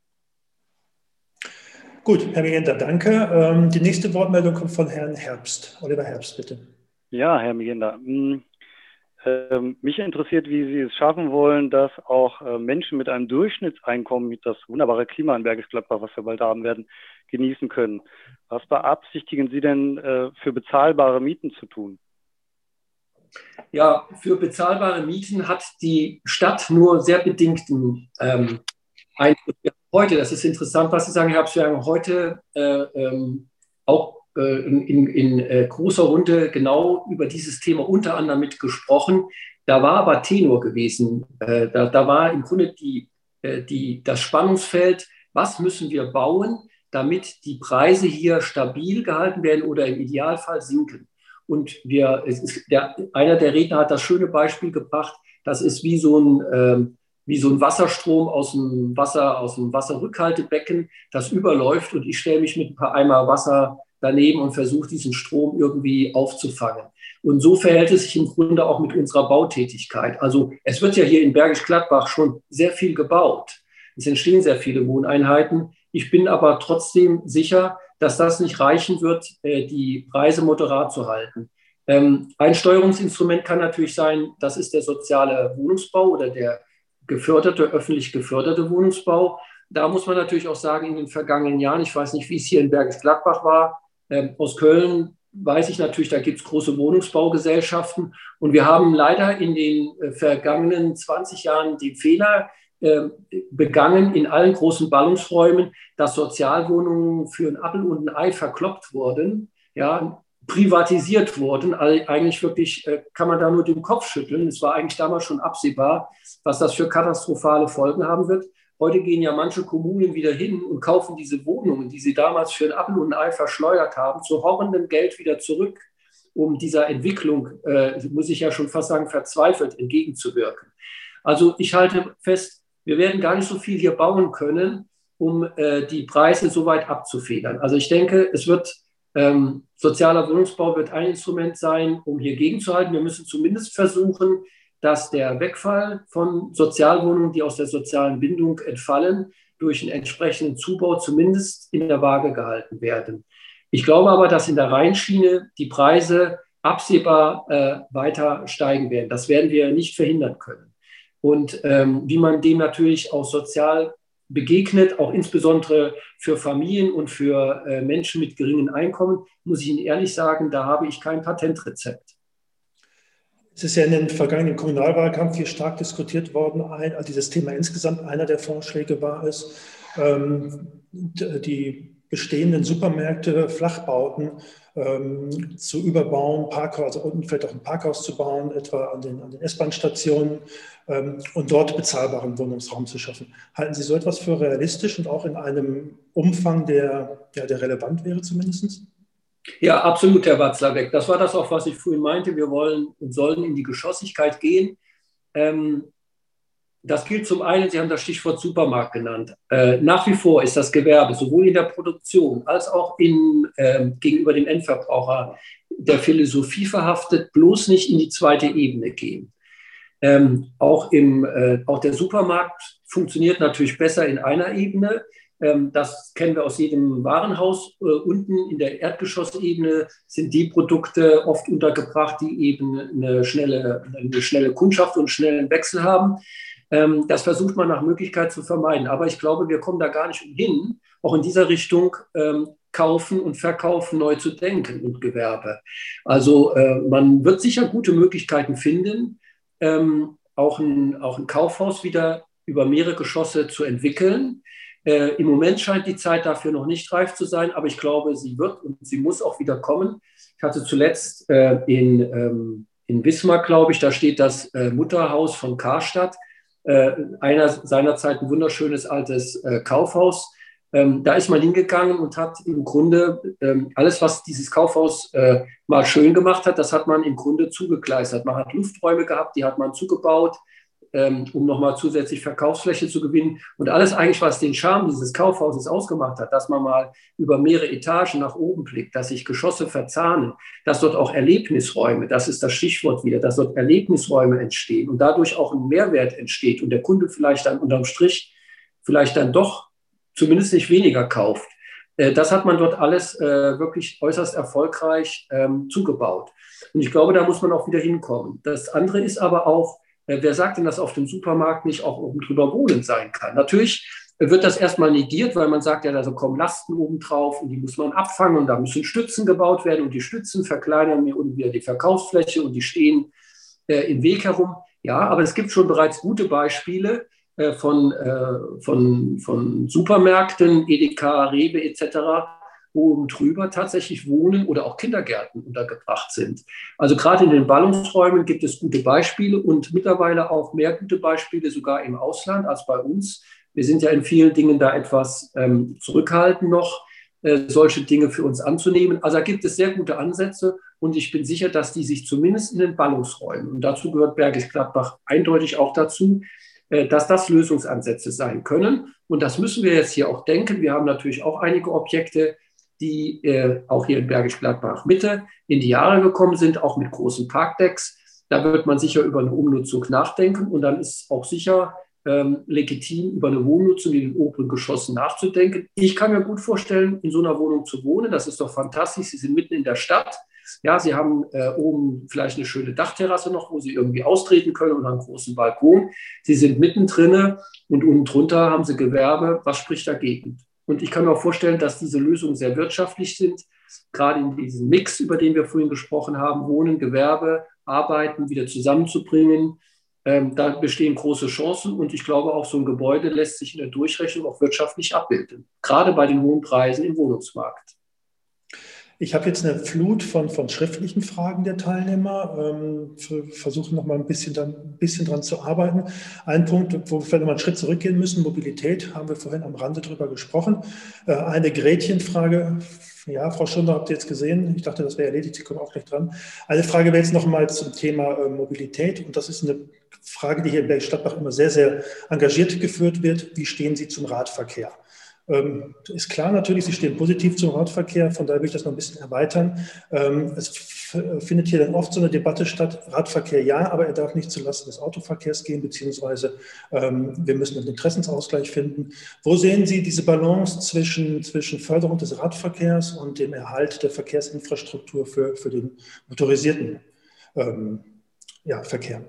Gut, Herr Migenda, danke. Die nächste Wortmeldung kommt von Herrn Herbst. Oliver Herbst, bitte. Ja, Herr Migenda. Mich interessiert, wie Sie es schaffen wollen, dass auch Menschen mit einem Durchschnittseinkommen das wunderbare Klima in Bergisch Gladbach, was wir bald haben werden, genießen können. Was beabsichtigen Sie denn für bezahlbare Mieten zu tun? Ja, für bezahlbare Mieten hat die Stadt nur sehr bedingten Einfluss. Heute, das ist interessant, was Sie sagen, Herr Herbst, wir haben heute auch in großer Runde genau über dieses Thema unter anderem mit gesprochen. Da war aber Tenor gewesen. Da war im Grunde das Spannungsfeld, was müssen wir bauen, damit die Preise hier stabil gehalten werden oder im Idealfall sinken. Und einer der Redner hat das schöne Beispiel gebracht, das ist wie so ein Wasserstrom aus dem Wasserrückhaltebecken, das überläuft und ich stelle mich mit ein paar Eimer Wasser daneben und versuche, diesen Strom irgendwie aufzufangen. Und so verhält es sich im Grunde auch mit unserer Bautätigkeit. Also es wird ja hier in Bergisch Gladbach schon sehr viel gebaut. Es entstehen sehr viele Wohneinheiten. Ich bin aber trotzdem sicher, dass das nicht reichen wird, die Preise moderat zu halten. Ein Steuerungsinstrument kann natürlich sein, das ist der soziale Wohnungsbau oder der öffentlich geförderte Wohnungsbau. Da muss man natürlich auch sagen, in den vergangenen Jahren, ich weiß nicht, wie es hier in Bergisch Gladbach war, aus Köln weiß ich natürlich, da gibt es große Wohnungsbaugesellschaften. Und wir haben leider in den vergangenen 20 Jahren den Fehler begangen in allen großen Ballungsräumen, dass Sozialwohnungen für ein Appel und ein Ei verkloppt wurden, ja, privatisiert wurden. Eigentlich wirklich kann man da nur den Kopf schütteln. Es war eigentlich damals schon absehbar, was das für katastrophale Folgen haben wird. Heute gehen ja manche Kommunen wieder hin und kaufen diese Wohnungen, die sie damals für ein Appel und ein Ei verschleudert haben, zu horrendem Geld wieder zurück, um dieser Entwicklung, muss ich ja schon fast sagen, verzweifelt entgegenzuwirken. Also ich halte fest, wir werden gar nicht so viel hier bauen können, um die Preise so weit abzufedern. Also ich denke, es wird sozialer Wohnungsbau wird ein Instrument sein, um hier gegenzuhalten. Wir müssen zumindest versuchen, dass der Wegfall von Sozialwohnungen, die aus der sozialen Bindung entfallen, durch einen entsprechenden Zubau zumindest in der Waage gehalten werden. Ich glaube aber, dass in der Rheinschiene die Preise absehbar weiter steigen werden. Das werden wir nicht verhindern können. Und wie man dem natürlich auch sozial begegnet, auch insbesondere für Familien und für Menschen mit geringen Einkommen, muss ich Ihnen ehrlich sagen, da habe ich kein Patentrezept. Es ist ja in den vergangenen Kommunalwahlkampf hier stark diskutiert worden. Dieses Thema insgesamt, einer der Vorschläge war es, die bestehenden Supermärkte, Flachbauten zu überbauen, also unten vielleicht auch ein Parkhaus zu bauen, etwa an den S-Bahn-Stationen und dort bezahlbaren Wohnungsraum zu schaffen. Halten Sie so etwas für realistisch und auch in einem Umfang, der relevant wäre zumindest? Ja, absolut, Herr Watzlawick. Das war das auch, was ich vorhin meinte. Wir wollen und sollen in die Geschossigkeit gehen. Das gilt zum einen, Sie haben das Stichwort Supermarkt genannt. Nach wie vor ist das Gewerbe sowohl in der Produktion als auch gegenüber dem Endverbraucher der Philosophie verhaftet, bloß nicht in die zweite Ebene gehen. Auch der Supermarkt funktioniert natürlich besser in einer Ebene. Das kennen wir aus jedem Warenhaus. Unten in der Erdgeschossebene sind die Produkte oft untergebracht, die eben eine schnelle Kundschaft und einen schnellen Wechsel haben. Das versucht man nach Möglichkeit zu vermeiden. Aber ich glaube, wir kommen da gar nicht umhin, auch in dieser Richtung Kaufen und Verkaufen neu zu denken und Gewerbe. Also man wird sicher gute Möglichkeiten finden, auch ein Kaufhaus wieder über mehrere Geschosse zu entwickeln. Im Moment scheint die Zeit dafür noch nicht reif zu sein, aber ich glaube, sie wird und sie muss auch wieder kommen. Ich hatte zuletzt in Wismar, glaube ich, da steht das Mutterhaus von Karstadt, seinerzeit ein wunderschönes altes Kaufhaus. Da ist man hingegangen und hat im Grunde alles, was dieses Kaufhaus mal schön gemacht hat, das hat man im Grunde zugekleistert. Man hat Lufträume gehabt, die hat man zugebaut, um nochmal zusätzlich Verkaufsfläche zu gewinnen. Und alles eigentlich, was den Charme dieses Kaufhauses ausgemacht hat, dass man mal über mehrere Etagen nach oben blickt, dass sich Geschosse verzahnen, dass dort auch Erlebnisräume, das ist das Stichwort wieder, dass dort Erlebnisräume entstehen und dadurch auch ein Mehrwert entsteht und der Kunde vielleicht dann unterm Strich vielleicht dann doch zumindest nicht weniger kauft. Das hat man dort alles wirklich äußerst erfolgreich zugebaut. Und ich glaube, da muss man auch wieder hinkommen. Das andere ist aber auch, wer sagt denn, dass auf dem Supermarkt nicht auch oben drüber Wohnen sein kann? Natürlich wird das erstmal negiert, weil man sagt, ja, da kommen Lasten oben drauf und die muss man abfangen und da müssen Stützen gebaut werden und die Stützen verkleinern mir unten wieder die Verkaufsfläche und die stehen im Weg herum. Ja, aber es gibt schon bereits gute Beispiele von Supermärkten, Edeka, Rewe etc., wo oben drüber tatsächlich Wohnen oder auch Kindergärten untergebracht sind. Also gerade in den Ballungsräumen gibt es gute Beispiele und mittlerweile auch mehr gute Beispiele sogar im Ausland als bei uns. Wir sind ja in vielen Dingen da etwas zurückhaltend noch, solche Dinge für uns anzunehmen. Also da gibt es sehr gute Ansätze und ich bin sicher, dass die sich zumindest in den Ballungsräumen, und dazu gehört Bergisch Gladbach eindeutig auch dazu, dass das Lösungsansätze sein können. Und das müssen wir jetzt hier auch denken. Wir haben natürlich auch einige Objekte, die auch hier in Bergisch Gladbach Mitte in die Jahre gekommen sind, auch mit großen Parkdecks. Da wird man sicher über eine Umnutzung nachdenken und dann ist auch sicher legitim, über eine Wohnnutzung in den oberen Geschossen nachzudenken. Ich kann mir gut vorstellen, in so einer Wohnung zu wohnen. Das ist doch fantastisch. Sie sind mitten in der Stadt. Ja, Sie haben oben vielleicht eine schöne Dachterrasse noch, wo Sie irgendwie austreten können oder einen großen Balkon. Sie sind mittendrin und unten drunter haben Sie Gewerbe. Was spricht dagegen? Und ich kann mir auch vorstellen, dass diese Lösungen sehr wirtschaftlich sind, gerade in diesem Mix, über den wir vorhin gesprochen haben, Wohnen, Gewerbe, Arbeiten wieder zusammenzubringen. Da bestehen große Chancen und ich glaube auch, so ein Gebäude lässt sich in der Durchrechnung auch wirtschaftlich abbilden, gerade bei den hohen Preisen im Wohnungsmarkt. Ich habe jetzt eine Flut von schriftlichen Fragen der Teilnehmer. Versuche noch mal ein bisschen dran zu arbeiten. Ein Punkt, wo wir vielleicht noch mal einen Schritt zurückgehen müssen, Mobilität, haben wir vorhin am Rande drüber gesprochen. Eine Gretchenfrage, ja, Frau Schunder, habt ihr jetzt gesehen? Ich dachte, das wäre erledigt, Sie kommen auch gleich dran. Eine Frage wäre jetzt noch mal zum Thema Mobilität und das ist eine Frage, die hier in Bergisch Gladbach immer sehr, sehr engagiert geführt wird. Wie stehen Sie zum Radverkehr? Ist klar natürlich, Sie stehen positiv zum Radverkehr, von daher will ich das noch ein bisschen erweitern. Es findet hier dann oft so eine Debatte statt, Radverkehr ja, aber er darf nicht zulasten des Autoverkehrs gehen, beziehungsweise wir müssen einen Interessensausgleich finden. Wo sehen Sie diese Balance zwischen Förderung des Radverkehrs und dem Erhalt der Verkehrsinfrastruktur für den motorisierten Verkehr?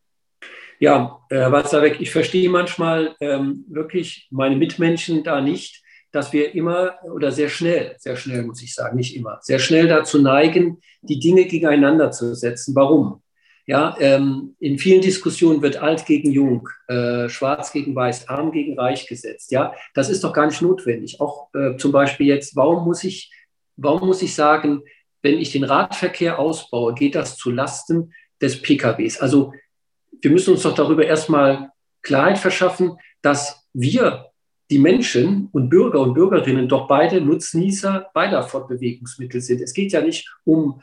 Ja, Herr Watzlawick, ich verstehe manchmal wirklich meine Mitmenschen da nicht, dass wir immer oder sehr schnell muss ich sagen, nicht immer, sehr schnell dazu neigen, die Dinge gegeneinander zu setzen. Warum? Ja, in vielen Diskussionen wird alt gegen jung, schwarz gegen weiß, arm gegen reich gesetzt. Ja, das ist doch gar nicht notwendig. Auch zum Beispiel jetzt, warum muss ich sagen, wenn ich den Radverkehr ausbaue, geht das zu Lasten des PKWs? Also wir müssen uns doch darüber erstmal Klarheit verschaffen, dass wir, die Menschen und Bürger und Bürgerinnen, doch beide Nutznießer beider Fortbewegungsmittel sind. Es geht ja nicht um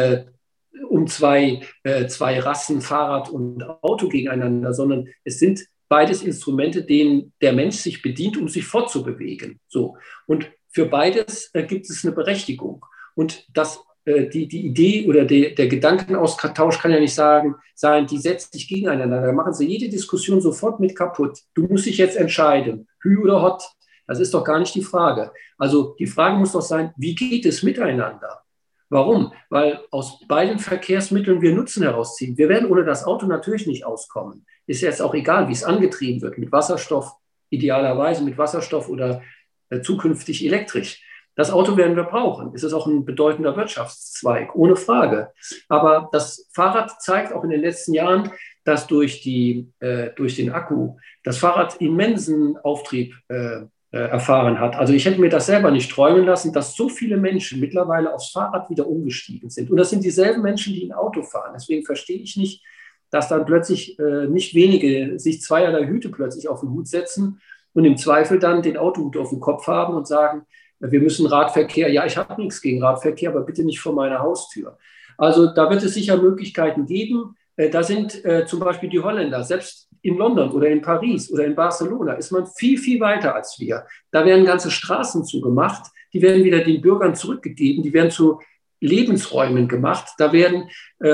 zwei Rassen, Fahrrad und Auto gegeneinander, sondern es sind beides Instrumente, denen der Mensch sich bedient, um sich fortzubewegen. So. Und für beides gibt es eine Berechtigung. Und die Idee oder der Gedankenaustausch kann ja nicht sein, die setzen sich gegeneinander. Da machen sie jede Diskussion sofort mit kaputt. Du musst dich jetzt entscheiden, Hü oder Hott. Das ist doch gar nicht die Frage. Also die Frage muss doch sein, wie geht es miteinander? Warum? Weil aus beiden Verkehrsmitteln wir Nutzen herausziehen. Wir werden ohne das Auto natürlich nicht auskommen. Ist jetzt auch egal, wie es angetrieben wird, mit Wasserstoff, idealerweise mit Wasserstoff oder zukünftig elektrisch. Das Auto werden wir brauchen. Es ist auch ein bedeutender Wirtschaftszweig, ohne Frage. Aber das Fahrrad zeigt auch in den letzten Jahren, dass durch den Akku das Fahrrad immensen Auftrieb erfahren hat. Also ich hätte mir das selber nicht träumen lassen, dass so viele Menschen mittlerweile aufs Fahrrad wieder umgestiegen sind. Und das sind dieselben Menschen, die ein Auto fahren. Deswegen verstehe ich nicht, dass dann plötzlich nicht wenige sich zweierlei Hüte plötzlich auf den Hut setzen und im Zweifel dann den Autohut auf dem Kopf haben und sagen, wir müssen Radverkehr, ja, ich habe nichts gegen Radverkehr, aber bitte nicht vor meiner Haustür. Also da wird es sicher Möglichkeiten geben. Da sind zum Beispiel die Holländer, selbst in London oder in Paris oder in Barcelona ist man viel, viel weiter als wir. Da werden ganze Straßen zugemacht, die werden wieder den Bürgern zurückgegeben, die werden zu Lebensräumen gemacht. Da werden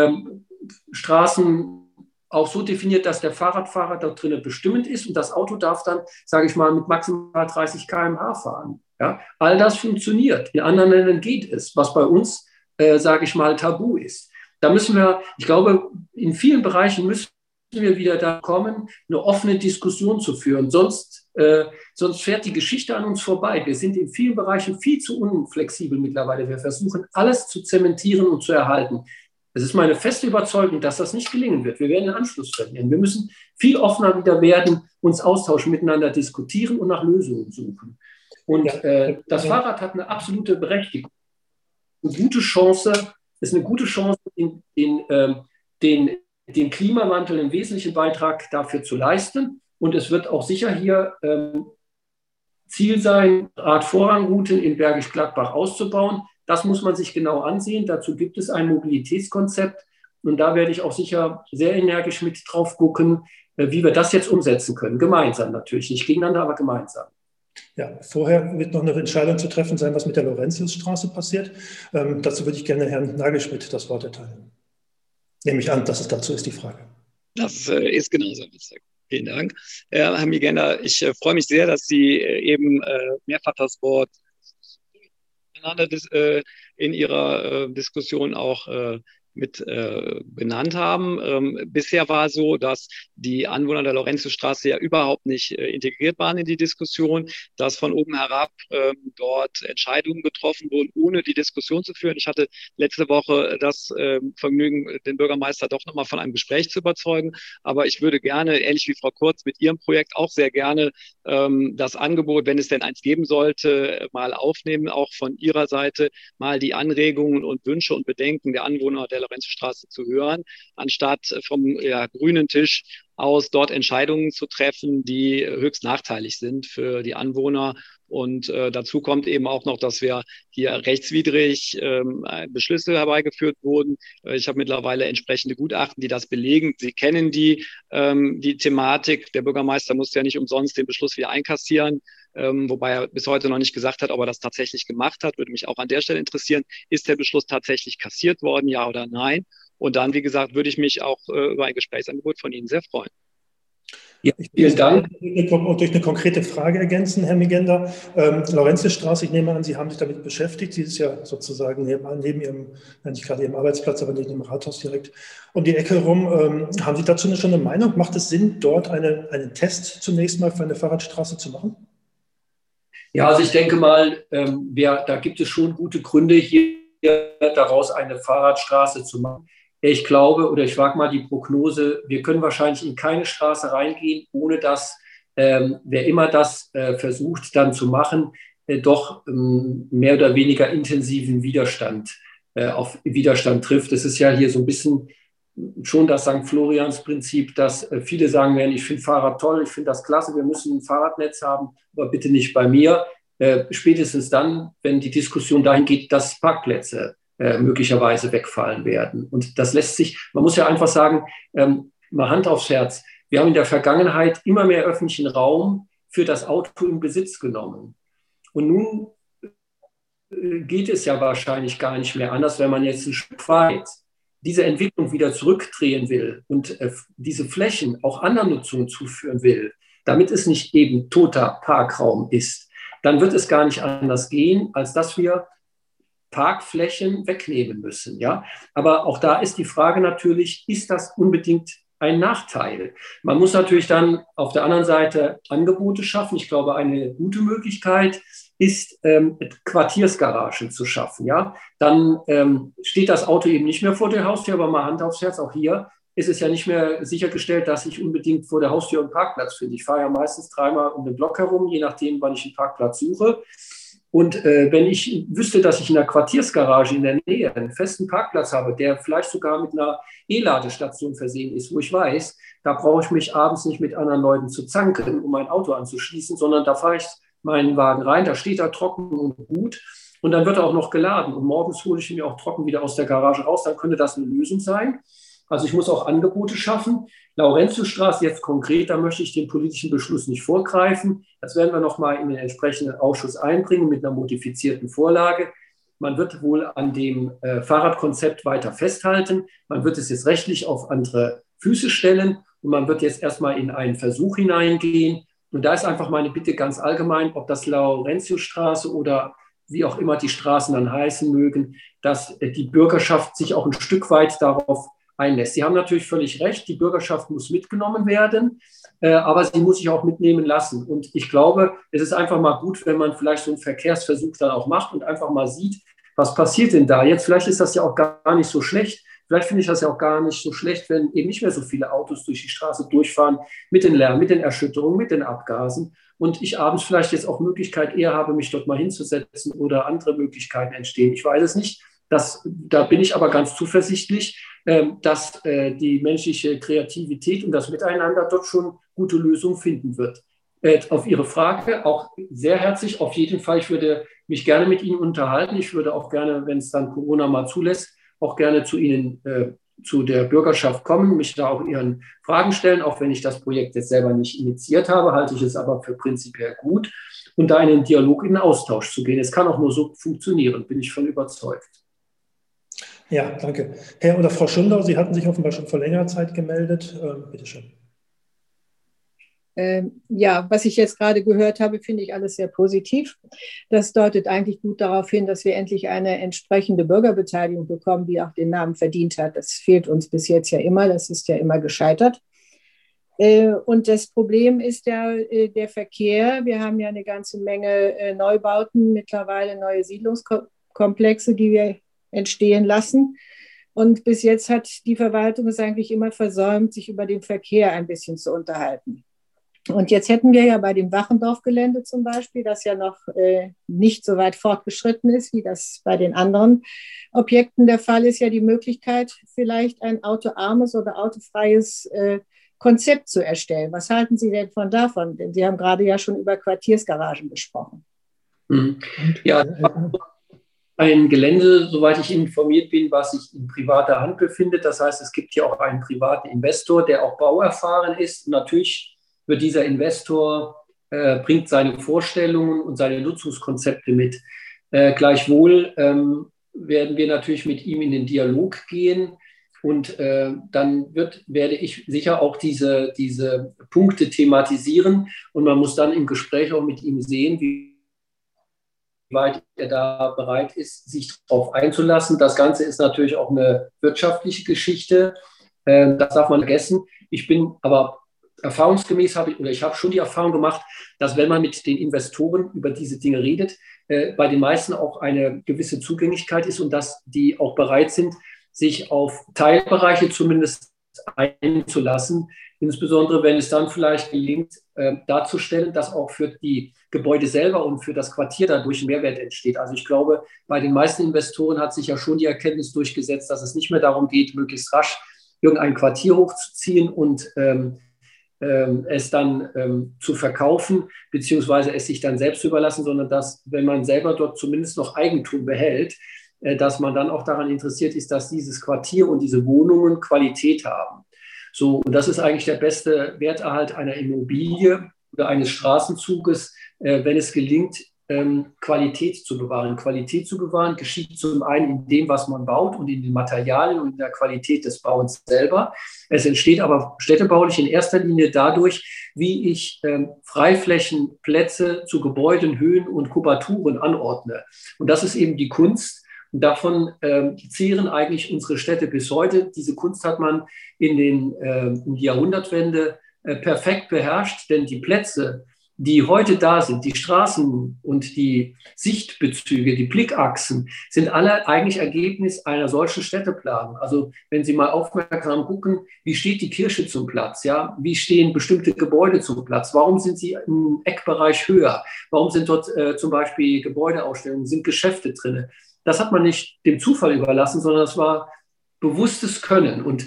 Straßen auch so definiert, dass der Fahrradfahrer dort drinnen bestimmend ist und das Auto darf dann, sage ich mal, mit maximal 30 km/h fahren. Ja, all das funktioniert. In anderen Ländern geht es, was bei uns, sage ich mal, tabu ist. Da müssen wir, ich glaube, in vielen Bereichen müssen wir wieder da kommen, eine offene Diskussion zu führen. Sonst fährt die Geschichte an uns vorbei. Wir sind in vielen Bereichen viel zu unflexibel mittlerweile. Wir versuchen, alles zu zementieren und zu erhalten. Es ist meine feste Überzeugung, dass das nicht gelingen wird. Wir werden den Anschluss verlieren. Wir müssen viel offener wieder werden, uns austauschen, miteinander diskutieren und nach Lösungen suchen. Und das Fahrrad hat eine absolute Berechtigung. Eine gute Chance, ist eine gute Chance, den Klimawandel einen wesentlichen Beitrag dafür zu leisten. Und es wird auch sicher hier Ziel sein, Radvorrangrouten in Bergisch Gladbach auszubauen. Das muss man sich genau ansehen. Dazu gibt es ein Mobilitätskonzept. Und da werde ich auch sicher sehr energisch mit drauf gucken, wie wir das jetzt umsetzen können. Gemeinsam natürlich, nicht gegeneinander, aber gemeinsam. Ja, vorher wird noch eine Entscheidung zu treffen sein, was mit der Laurentiusstraße passiert. Dazu würde ich gerne Herrn Nagelschmidt das Wort erteilen. Nehme ich an, dass es dazu ist, die Frage. Das ist genauso. Vielen Dank. Herr Migenda, ich freue mich sehr, dass Sie eben mehrfach das Wort in Ihrer Diskussion auch mit benannt haben. Bisher war es so, dass die Anwohner der Lorentzstraße ja überhaupt nicht integriert waren in die Diskussion, dass von oben herab dort Entscheidungen getroffen wurden, ohne die Diskussion zu führen. Ich hatte letzte Woche das Vergnügen, den Bürgermeister doch nochmal von einem Gespräch zu überzeugen. Aber ich würde gerne, ähnlich wie Frau Kurz, mit Ihrem Projekt auch sehr gerne das Angebot, wenn es denn eins geben sollte, mal aufnehmen, auch von Ihrer Seite mal die Anregungen und Wünsche und Bedenken der Anwohner der Lorenzstraße zu hören, anstatt vom grünen Tisch aus dort Entscheidungen zu treffen, die höchst nachteilig sind für die Anwohner. Und dazu kommt eben auch noch, dass wir hier rechtswidrig Beschlüsse herbeigeführt wurden. Ich habe mittlerweile entsprechende Gutachten, die das belegen. Sie kennen die Thematik. Der Bürgermeister muss ja nicht umsonst den Beschluss wieder einkassieren. Wobei er bis heute noch nicht gesagt hat, ob er das tatsächlich gemacht hat. Würde mich auch an der Stelle interessieren. Ist der Beschluss tatsächlich kassiert worden, ja oder nein? Und dann, wie gesagt, würde ich mich auch über ein Gesprächsangebot von Ihnen sehr freuen. Ja, vielen Dank. Und durch eine konkrete Frage ergänzen, Herr Migenda. Lorenzstraße, ich nehme an, Sie haben sich damit beschäftigt. Sie ist ja sozusagen neben Ihrem, nicht gerade Ihrem Arbeitsplatz, aber neben dem Rathaus direkt um die Ecke rum. Haben Sie dazu schon eine Meinung? Macht es Sinn, dort einen Test zunächst mal für eine Fahrradstraße zu machen? Ja, also ich denke mal, da gibt es schon gute Gründe, hier daraus eine Fahrradstraße zu machen. Ich glaube, oder ich wage mal die Prognose, wir können wahrscheinlich in keine Straße reingehen, ohne dass wer immer das versucht dann zu machen, doch mehr oder weniger intensiven Widerstand trifft. Es ist ja hier so ein bisschen schon das St. Florians-Prinzip, dass viele sagen werden, ich finde Fahrrad toll, ich finde das klasse, wir müssen ein Fahrradnetz haben, aber bitte nicht bei mir. Spätestens dann, wenn die Diskussion dahin geht, dass Parkplätze möglicherweise wegfallen werden. Und das lässt sich, man muss ja einfach sagen, mal Hand aufs Herz, wir haben in der Vergangenheit immer mehr öffentlichen Raum für das Auto in Besitz genommen. Und nun geht es ja wahrscheinlich gar nicht mehr anders, wenn man jetzt ein Stück weit diese Entwicklung wieder zurückdrehen will und diese Flächen auch anderen Nutzungen zuführen will, damit es nicht eben toter Parkraum ist, dann wird es gar nicht anders gehen, als dass wir Parkflächen wegnehmen müssen. Ja? Aber auch da ist die Frage natürlich, ist das unbedingt ein Nachteil? Man muss natürlich dann auf der anderen Seite Angebote schaffen. Ich glaube, eine gute Möglichkeit ist, Quartiersgaragen zu schaffen. Ja? Dann steht das Auto eben nicht mehr vor der Haustür, aber mal Hand aufs Herz, auch hier ist es ja nicht mehr sichergestellt, dass ich unbedingt vor der Haustür einen Parkplatz finde. Ich fahre ja meistens 3-mal um den Block herum, je nachdem, wann ich einen Parkplatz suche. Und wenn ich wüsste, dass ich in einer Quartiersgarage in der Nähe einen festen Parkplatz habe, der vielleicht sogar mit einer E-Ladestation versehen ist, wo ich weiß, da brauche ich mich abends nicht mit anderen Leuten zu zanken, um mein Auto anzuschließen, sondern da fahre ich meinen Wagen rein, da steht er trocken und gut und dann wird er auch noch geladen und morgens hole ich ihn mir auch trocken wieder aus der Garage raus, dann könnte das eine Lösung sein. Also ich muss auch Angebote schaffen. Laurentiusstraße jetzt konkret, da möchte ich den politischen Beschluss nicht vorgreifen. Das werden wir nochmal in den entsprechenden Ausschuss einbringen mit einer modifizierten Vorlage. Man wird wohl an dem Fahrradkonzept weiter festhalten. Man wird es jetzt rechtlich auf andere Füße stellen und man wird jetzt erstmal in einen Versuch hineingehen. Und da ist einfach meine Bitte ganz allgemein, ob das Laurentiusstraße oder wie auch immer die Straßen dann heißen mögen, dass die Bürgerschaft sich auch ein Stück weit darauf einlässt. Sie haben natürlich völlig recht, die Bürgerschaft muss mitgenommen werden, aber sie muss sich auch mitnehmen lassen. Und ich glaube, es ist einfach mal gut, wenn man vielleicht so einen Verkehrsversuch dann auch macht und einfach mal sieht, was passiert denn da jetzt? Vielleicht ist das ja auch gar nicht so schlecht. Vielleicht finde ich das ja auch gar nicht so schlecht, wenn eben nicht mehr so viele Autos durch die Straße durchfahren mit den Lärm, mit den Erschütterungen, mit den Abgasen und ich abends vielleicht jetzt auch Möglichkeit eher habe, mich dort mal hinzusetzen oder andere Möglichkeiten entstehen. Ich weiß es nicht. Da bin ich aber ganz zuversichtlich, dass die menschliche Kreativität und das Miteinander dort schon gute Lösungen finden wird. Auf Ihre Frage auch sehr herzlich, auf jeden Fall. Ich würde mich gerne mit Ihnen unterhalten. Ich würde auch gerne, wenn es dann Corona mal zulässt, auch gerne zu Ihnen, zu der Bürgerschaft kommen, mich da auch Ihren Fragen stellen, auch wenn ich das Projekt jetzt selber nicht initiiert habe, halte ich es aber für prinzipiell gut und da in den Dialog, in den Austausch zu gehen. Es kann auch nur so funktionieren, bin ich von überzeugt. Ja, danke. Herr oder Frau Schundau, Sie hatten sich offenbar schon vor längerer Zeit gemeldet. Bitte schön. Ja, was ich jetzt gerade gehört habe, finde ich alles sehr positiv. Das deutet eigentlich gut darauf hin, dass wir endlich eine entsprechende Bürgerbeteiligung bekommen, die auch den Namen verdient hat. Das fehlt uns bis jetzt ja immer, das ist ja immer gescheitert. Und das Problem ist ja der Verkehr. Wir haben ja eine ganze Menge Neubauten, mittlerweile neue Siedlungskomplexe, die wir entstehen lassen. Und bis jetzt hat die Verwaltung es eigentlich immer versäumt, sich über den Verkehr ein bisschen zu unterhalten. Und jetzt hätten wir ja bei dem Wachendorf-Gelände zum Beispiel, das ja noch nicht so weit fortgeschritten ist, wie das bei den anderen Objekten der Fall ist, ja die Möglichkeit, vielleicht ein autoarmes oder autofreies Konzept zu erstellen. Was halten Sie denn davon? Denn Sie haben gerade ja schon über Quartiersgaragen gesprochen. Ja, ein Gelände, soweit ich informiert bin, was sich in privater Hand befindet. Das heißt, es gibt hier auch einen privaten Investor, der auch bauerfahren ist. Und natürlich wird dieser Investor bringt seine Vorstellungen und seine Nutzungskonzepte mit. Gleichwohl werden wir natürlich mit ihm in den Dialog gehen. Und dann werde ich sicher auch diese Punkte thematisieren. Und man muss dann im Gespräch auch mit ihm sehen, wie weit er da bereit ist, sich darauf einzulassen. Das Ganze ist natürlich auch eine wirtschaftliche Geschichte. Das darf man vergessen. Ich bin aber erfahrungsgemäß ich habe schon die Erfahrung gemacht, dass wenn man mit den Investoren über diese Dinge redet, bei den meisten auch eine gewisse Zugänglichkeit ist und dass die auch bereit sind, sich auf Teilbereiche zumindest einzulassen, insbesondere wenn es dann vielleicht gelingt, darzustellen, dass auch für die Gebäude selber und für das Quartier dadurch ein Mehrwert entsteht. Also ich glaube, bei den meisten Investoren hat sich ja schon die Erkenntnis durchgesetzt, dass es nicht mehr darum geht, möglichst rasch irgendein Quartier hochzuziehen und es dann zu verkaufen, beziehungsweise es sich dann selbst zu überlassen, sondern dass, wenn man selber dort zumindest noch Eigentum behält, dass man dann auch daran interessiert ist, dass dieses Quartier und diese Wohnungen Qualität haben. So, und das ist eigentlich der beste Werterhalt einer Immobilie oder eines Straßenzuges, wenn es gelingt, Qualität zu bewahren. Qualität zu bewahren geschieht zum einen in dem, was man baut und in den Materialien und in der Qualität des Bauens selber. Es entsteht aber städtebaulich in erster Linie dadurch, wie ich Freiflächenplätze zu Gebäuden, Höhen und Kubaturen anordne. Und das ist eben die Kunst. Und davon zehren eigentlich unsere Städte bis heute. Diese Kunst hat man in die Jahrhundertwende perfekt beherrscht, denn die Plätze, die heute da sind, die Straßen und die Sichtbezüge, die Blickachsen, sind alle eigentlich Ergebnis einer solchen Städteplanung. Also wenn Sie mal aufmerksam gucken, wie steht die Kirche zum Platz? Ja? Wie stehen bestimmte Gebäude zum Platz? Warum sind sie im Eckbereich höher? Warum sind dort zum Beispiel Gebäudeausstellungen, sind Geschäfte drin? Das hat man nicht dem Zufall überlassen, sondern das war bewusstes Können. Und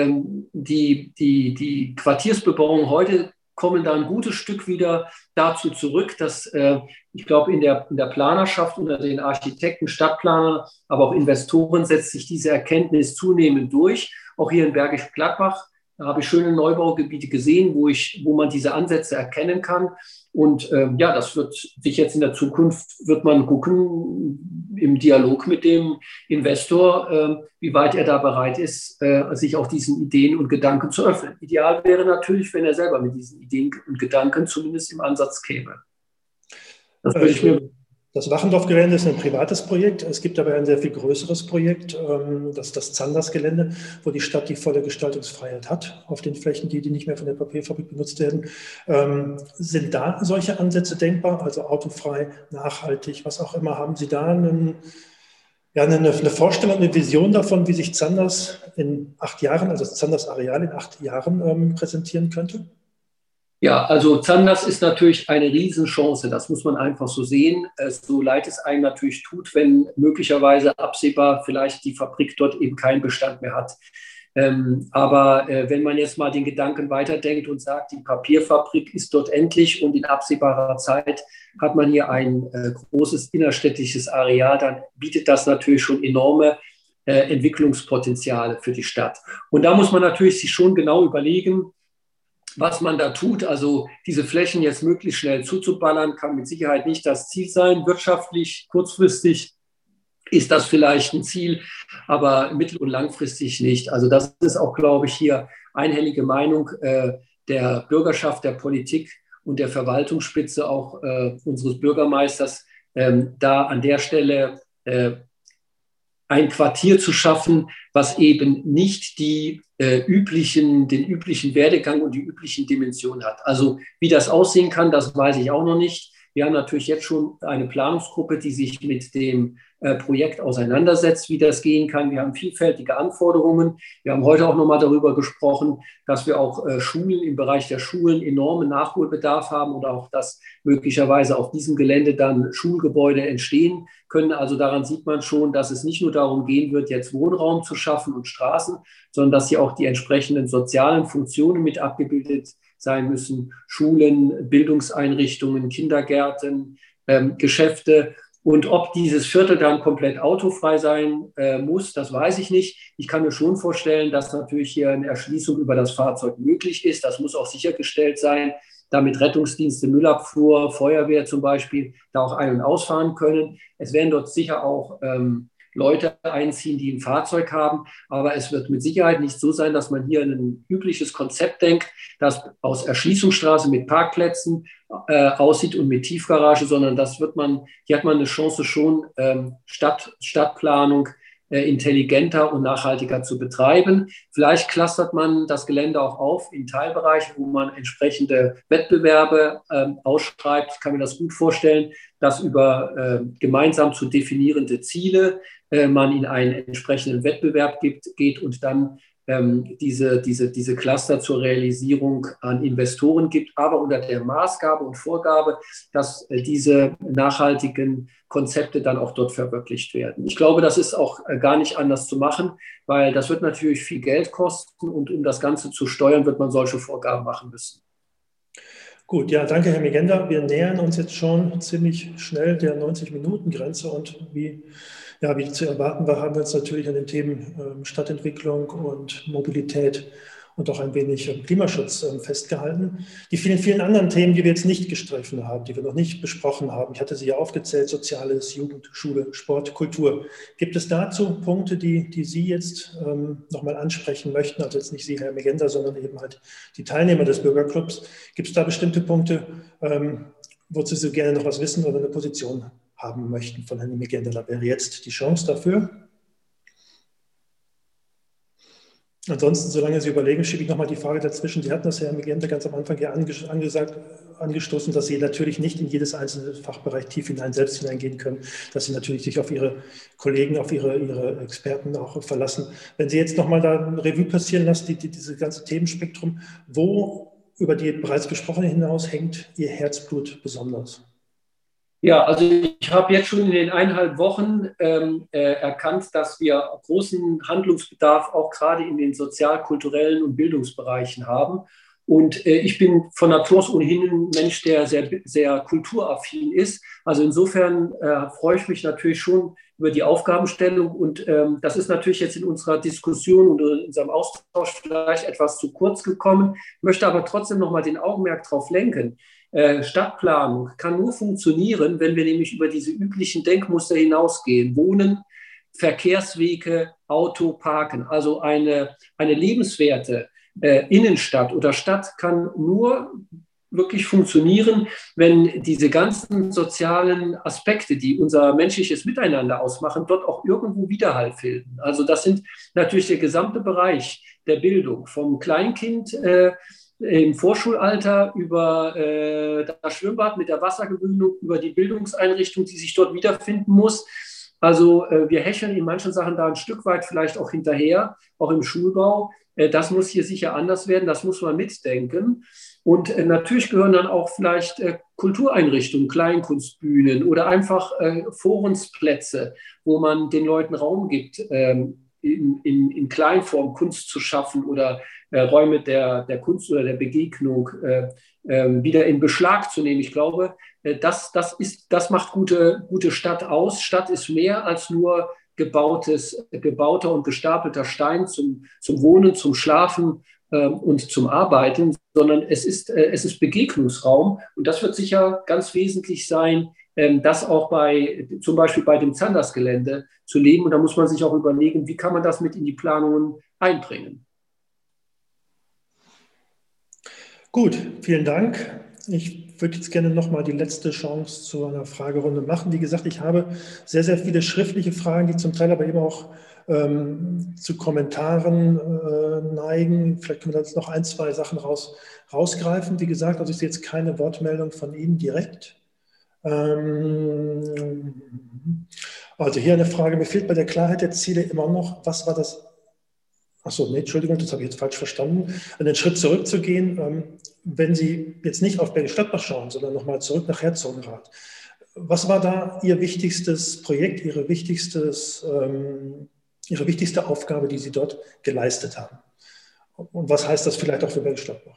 die Quartiersbebauung heute kommen da ein gutes Stück wieder dazu zurück, dass ich glaube, in der Planerschaft unter den Architekten, Stadtplanern, aber auch Investoren setzt sich diese Erkenntnis zunehmend durch. Auch hier in Bergisch Gladbach, da habe ich schöne Neubaugebiete gesehen, wo man diese Ansätze erkennen kann. Und ja, das wird sich jetzt in der Zukunft, wird man gucken im Dialog mit dem Investor, wie weit er da bereit ist, sich auch diesen Ideen und Gedanken zu öffnen. Ideal wäre natürlich, wenn er selber mit diesen Ideen und Gedanken zumindest im Ansatz käme. Das würde ich mir... Das Wachendorf-Gelände ist ein privates Projekt. Es gibt aber ein sehr viel größeres Projekt, das ist das Zanders-Gelände, wo die Stadt die volle Gestaltungsfreiheit hat auf den Flächen, die nicht mehr von der Papierfabrik benutzt werden. Sind da solche Ansätze denkbar, also autofrei, nachhaltig, was auch immer? Haben Sie da eine Vorstellung, eine Vision davon, wie sich Zanders in 8 Jahren, also das Zanders-Areal in 8 Jahren präsentieren könnte? Ja, also Zanders ist natürlich eine Riesenchance, das muss man einfach so sehen, so leid es einem natürlich tut, wenn möglicherweise absehbar vielleicht die Fabrik dort eben keinen Bestand mehr hat. Aber wenn man jetzt mal den Gedanken weiterdenkt und sagt, die Papierfabrik ist dort endlich und in absehbarer Zeit hat man hier ein großes innerstädtisches Areal, dann bietet das natürlich schon enorme Entwicklungspotenziale für die Stadt. Und da muss man natürlich sich schon genau überlegen, was man da tut. Also diese Flächen jetzt möglichst schnell zuzuballern, kann mit Sicherheit nicht das Ziel sein. Wirtschaftlich, kurzfristig ist das vielleicht ein Ziel, aber mittel- und langfristig nicht. Also das ist auch, glaube ich, hier einhellige Meinung. der Bürgerschaft, der Politik und der Verwaltungsspitze auch unseres Bürgermeisters, da an der Stelle ein Quartier zu schaffen, was eben nicht den üblichen Werdegang und die üblichen Dimensionen hat. Also wie das aussehen kann, das weiß ich auch noch nicht. Wir haben natürlich jetzt schon eine Planungsgruppe, die sich mit dem Projekt auseinandersetzt, wie das gehen kann. Wir haben vielfältige Anforderungen. Wir haben heute auch nochmal darüber gesprochen, dass wir auch Schulen im Bereich der Schulen enormen Nachholbedarf haben oder auch, dass möglicherweise auf diesem Gelände dann Schulgebäude entstehen können. Also daran sieht man schon, dass es nicht nur darum gehen wird, jetzt Wohnraum zu schaffen und Straßen, sondern dass hier auch die entsprechenden sozialen Funktionen mit abgebildet sein müssen. Schulen, Bildungseinrichtungen, Kindergärten, Geschäfte. Und ob dieses Viertel dann komplett autofrei sein muss, das weiß ich nicht. Ich kann mir schon vorstellen, dass natürlich hier eine Erschließung über das Fahrzeug möglich ist. Das muss auch sichergestellt sein, damit Rettungsdienste, Müllabfuhr, Feuerwehr zum Beispiel da auch ein- und ausfahren können. Es werden dort sicher auch Leute einziehen, die ein Fahrzeug haben. Aber es wird mit Sicherheit nicht so sein, dass man hier ein übliches Konzept denkt, das aus Erschließungsstraße mit Parkplätzen aussieht und mit Tiefgarage, sondern hier hat man eine Chance schon, Stadtplanung intelligenter und nachhaltiger zu betreiben. Vielleicht clustert man das Gelände auch auf in Teilbereiche, wo man entsprechende Wettbewerbe ausschreibt. Ich kann mir das gut vorstellen, dass über gemeinsam zu definierende Ziele man in einen entsprechenden Wettbewerb geht und dann diese Cluster zur Realisierung an Investoren gibt, aber unter der Maßgabe und Vorgabe, dass diese nachhaltigen Konzepte dann auch dort verwirklicht werden. Ich glaube, das ist auch gar nicht anders zu machen, weil das wird natürlich viel Geld kosten und um das Ganze zu steuern, wird man solche Vorgaben machen müssen. Gut, ja, danke, Herr Migenda. Wir nähern uns jetzt schon ziemlich schnell der 90-Minuten-Grenze und wie zu erwarten war, haben wir uns natürlich an den Themen Stadtentwicklung und Mobilität und auch ein wenig Klimaschutz festgehalten. Die vielen, vielen anderen Themen, die wir jetzt nicht gestriffen haben, die wir noch nicht besprochen haben, ich hatte sie ja aufgezählt, Soziales, Jugend, Schule, Sport, Kultur. Gibt es dazu Punkte, die Sie jetzt nochmal ansprechen möchten? Also jetzt nicht Sie, Herr Migenda, sondern eben halt die Teilnehmer des Bürgerclubs. Gibt es da bestimmte Punkte, wozu Sie gerne noch was wissen oder eine Position haben möchten von Herrn Migenda? Da wäre jetzt die Chance dafür. Ansonsten, solange Sie überlegen, schiebe ich nochmal die Frage dazwischen. Sie hatten das, Herr Migenda, ganz am Anfang ja angestoßen, dass Sie natürlich nicht in jedes einzelne Fachbereich tief selbst hineingehen können, dass Sie natürlich sich auf Ihre Kollegen, auf Ihre Experten auch verlassen. Wenn Sie jetzt nochmal da eine Revue passieren lassen, dieses ganze Themenspektrum, wo über die bereits besprochene hinaus hängt Ihr Herzblut besonders? Ja, also ich habe jetzt schon in den 1,5 Wochen erkannt, dass wir großen Handlungsbedarf auch gerade in den sozial-kulturellen und Bildungsbereichen haben. Und ich bin von Natur aus ohnehin ein Mensch, der sehr, sehr kulturaffin ist. Also insofern freue ich mich natürlich schon über die Aufgabenstellung. Und das ist natürlich jetzt in unserer Diskussion und in unserem Austausch vielleicht etwas zu kurz gekommen, möchte aber trotzdem nochmal den Augenmerk darauf lenken. Stadtplanung kann nur funktionieren, wenn wir nämlich über diese üblichen Denkmuster hinausgehen. Wohnen, Verkehrswege, Auto, Parken. Also eine lebenswerte Innenstadt oder Stadt kann nur wirklich funktionieren, wenn diese ganzen sozialen Aspekte, die unser menschliches Miteinander ausmachen, dort auch irgendwo Widerhall finden. Also das sind natürlich der gesamte Bereich der Bildung, vom Kleinkind im Vorschulalter über das Schwimmbad mit der Wassergewöhnung, über die Bildungseinrichtung, die sich dort wiederfinden muss. Also wir hecheln in manchen Sachen da ein Stück weit vielleicht auch hinterher, auch im Schulbau. Das muss hier sicher anders werden, das muss man mitdenken. Und natürlich gehören dann auch vielleicht Kultureinrichtungen, Kleinkunstbühnen oder einfach Forensplätze, wo man den Leuten Raum gibt, in Kleinform Kunst zu schaffen oder Räume der Kunst oder der Begegnung wieder in Beschlag zu nehmen. Ich glaube, das macht gute Stadt aus. Stadt ist mehr als nur gebauter und gestapelter Stein zum Wohnen, zum Schlafen und zum Arbeiten, sondern es ist Begegnungsraum. Und das wird sicher ganz wesentlich sein, das auch zum Beispiel bei dem Zanders-Gelände zu leben. Und da muss man sich auch überlegen, wie kann man das mit in die Planungen einbringen. Gut, vielen Dank. Ich würde jetzt gerne nochmal die letzte Chance zu einer Fragerunde machen. Wie gesagt, ich habe sehr, sehr viele schriftliche Fragen, die zum Teil aber eben auch zu Kommentaren neigen. Vielleicht können wir da jetzt noch ein, zwei Sachen rausgreifen. Wie gesagt, also ich sehe jetzt keine Wortmeldung von Ihnen direkt. Also hier eine Frage, mir fehlt bei der Klarheit der Ziele immer noch, was war das? Achso, nee, Entschuldigung, das habe ich jetzt falsch verstanden. Einen Schritt zurückzugehen, wenn Sie jetzt nicht auf Bergisch Gladbach schauen, sondern nochmal zurück nach Herzogenrath. Was war da Ihr wichtigstes Projekt, Ihre wichtigste Aufgabe, die Sie dort geleistet haben? Und was heißt das vielleicht auch für Bergisch Gladbach?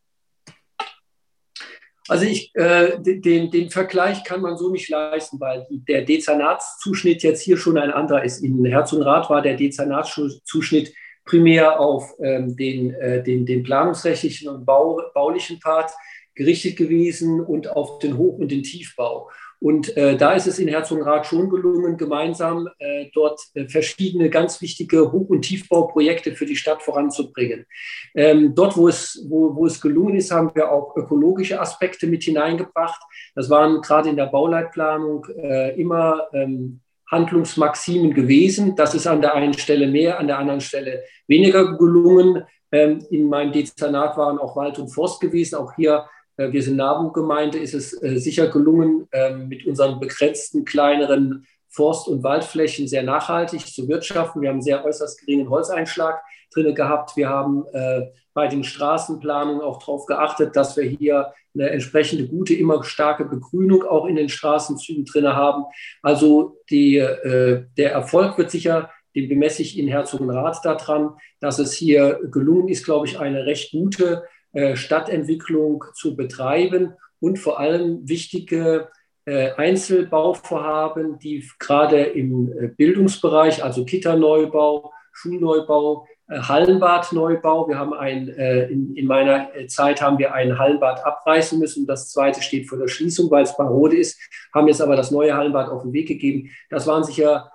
Also den Vergleich kann man so nicht leisten, weil der Dezernatszuschnitt jetzt hier schon ein anderer ist. In Herzogenrath war der Dezernatszuschnitt primär auf den planungsrechtlichen und baulichen Part gerichtet gewesen und auf den Hoch- und den Tiefbau. Und da ist es in Herzogenrath schon gelungen, gemeinsam dort verschiedene ganz wichtige Hoch- und Tiefbauprojekte für die Stadt voranzubringen. Dort, wo es gelungen ist, haben wir auch ökologische Aspekte mit hineingebracht. Das waren gerade in der Bauleitplanung immer Handlungsmaximen gewesen. Das ist an der einen Stelle mehr, an der anderen Stelle weniger gelungen. In meinem Dezernat waren auch Wald und Forst gewesen. Auch hier, wir sind NABU-Gemeinde, ist es sicher gelungen, mit unseren begrenzten kleineren Forst- und Waldflächen sehr nachhaltig zu wirtschaften. Wir haben einen sehr äußerst geringen Holzeinschlag drin gehabt. Wir haben bei den Straßenplanungen auch darauf geachtet, dass wir hier eine entsprechende gute, immer starke Begrünung auch in den Straßenzügen drin haben. Also der Erfolg wird sicher, den bemesse ich in Herzogenrath daran, dass es hier gelungen ist, glaube ich, eine recht gute Stadtentwicklung zu betreiben und vor allem wichtige Einzelbauvorhaben, die gerade im Bildungsbereich, also Kita-Neubau, Schulneubau, Hallenbadneubau. Wir haben in meiner Zeit haben wir ein Hallenbad abreißen müssen. Das zweite steht vor der Schließung, weil es marode ist. Haben jetzt aber das neue Hallenbad auf den Weg gegeben. Das waren sicher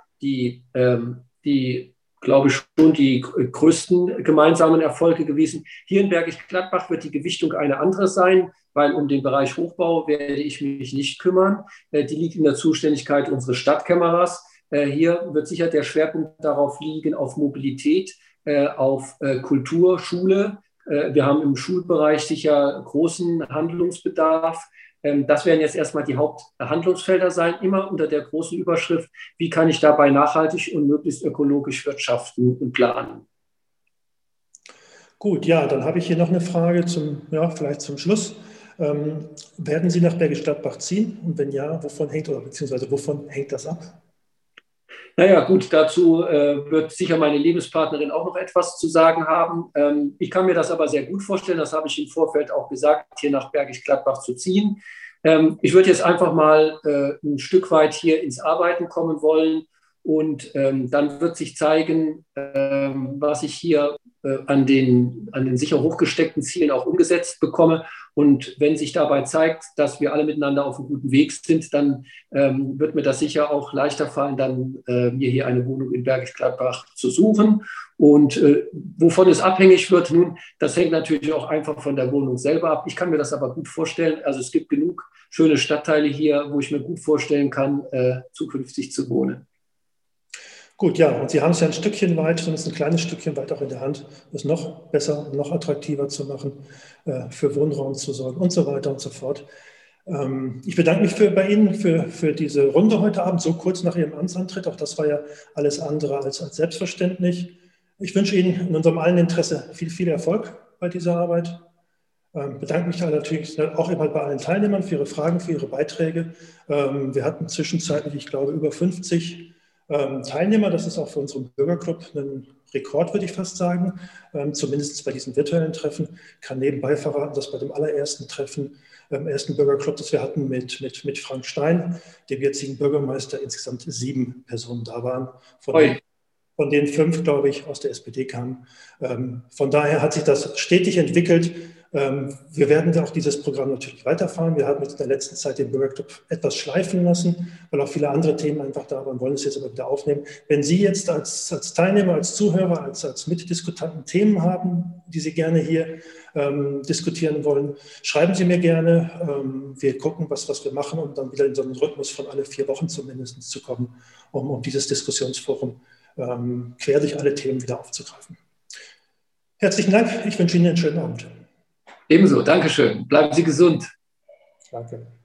glaube ich, schon die größten gemeinsamen Erfolge gewesen. Hier in Bergisch Gladbach wird die Gewichtung eine andere sein, weil um den Bereich Hochbau werde ich mich nicht kümmern. Die liegt in der Zuständigkeit unseres Stadtkämmerers. Hier wird sicher der Schwerpunkt darauf liegen, auf Mobilität, auf Kultur, Schule. Wir haben im Schulbereich sicher großen Handlungsbedarf. Das werden jetzt erstmal die Haupthandlungsfelder sein, immer unter der großen Überschrift, wie kann ich dabei nachhaltig und möglichst ökologisch wirtschaften und planen. Gut, ja, dann habe ich hier noch eine Frage vielleicht zum Schluss. Werden Sie nach Bergisch Gladbach ziehen? Und wenn ja, wovon hängt das ab? Naja, gut, dazu wird sicher meine Lebenspartnerin auch noch etwas zu sagen haben. Ich kann mir das aber sehr gut vorstellen, das habe ich im Vorfeld auch gesagt, hier nach Bergisch Gladbach zu ziehen. Ich würde jetzt einfach mal ein Stück weit hier ins Arbeiten kommen wollen und dann wird sich zeigen, was ich hier an den sicher hochgesteckten Zielen auch umgesetzt bekomme. Und wenn sich dabei zeigt, dass wir alle miteinander auf einem guten Weg sind, dann wird mir das sicher auch leichter fallen, dann mir hier eine Wohnung in Bergisch Gladbach zu suchen. Und wovon es abhängig wird, nun, das hängt natürlich auch einfach von der Wohnung selber ab. Ich kann mir das aber gut vorstellen. Also es gibt genug schöne Stadtteile hier, wo ich mir gut vorstellen kann, zukünftig zu wohnen. Gut, ja, und Sie haben es ja ein Stückchen weit, zumindest ein kleines Stückchen weit auch in der Hand, es noch besser, noch attraktiver zu machen, für Wohnraum zu sorgen und so weiter und so fort. Ich bedanke mich bei Ihnen für diese Runde heute Abend, so kurz nach Ihrem Amtsantritt. Auch das war ja alles andere als selbstverständlich. Ich wünsche Ihnen in unserem allen Interesse viel, viel Erfolg bei dieser Arbeit. Bedanke mich natürlich auch immer bei allen Teilnehmern für ihre Fragen, für ihre Beiträge. Wir hatten zwischenzeitlich, ich glaube, über 50 Teilnehmer. Das ist auch für unseren Bürgerclub ein Rekord, würde ich fast sagen. Zumindest bei diesen virtuellen Treffen. Kann nebenbei verraten, dass bei dem allerersten Treffen, ersten Bürgerclub, das wir hatten mit Frank Stein, dem jetzigen Bürgermeister, insgesamt 7 Personen da waren. Von denen 5, glaube ich, aus der SPD kamen. Von daher hat sich das stetig entwickelt. Wir werden auch dieses Programm natürlich weiterfahren. Wir haben jetzt in der letzten Zeit den Workshop etwas schleifen lassen, weil auch viele andere Themen einfach da waren, wollen es jetzt aber wieder aufnehmen. Wenn Sie jetzt als Teilnehmer, als Zuhörer, als Mitdiskutanten Themen haben, die Sie gerne hier diskutieren wollen, schreiben Sie mir gerne. Wir gucken, was wir machen, um dann wieder in so einen Rhythmus von alle 4 Wochen zumindest zu kommen, um dieses Diskussionsforum quer durch alle Themen wieder aufzugreifen. Herzlichen Dank. Ich wünsche Ihnen einen schönen Abend. Ebenso. Dankeschön. Bleiben Sie gesund. Danke.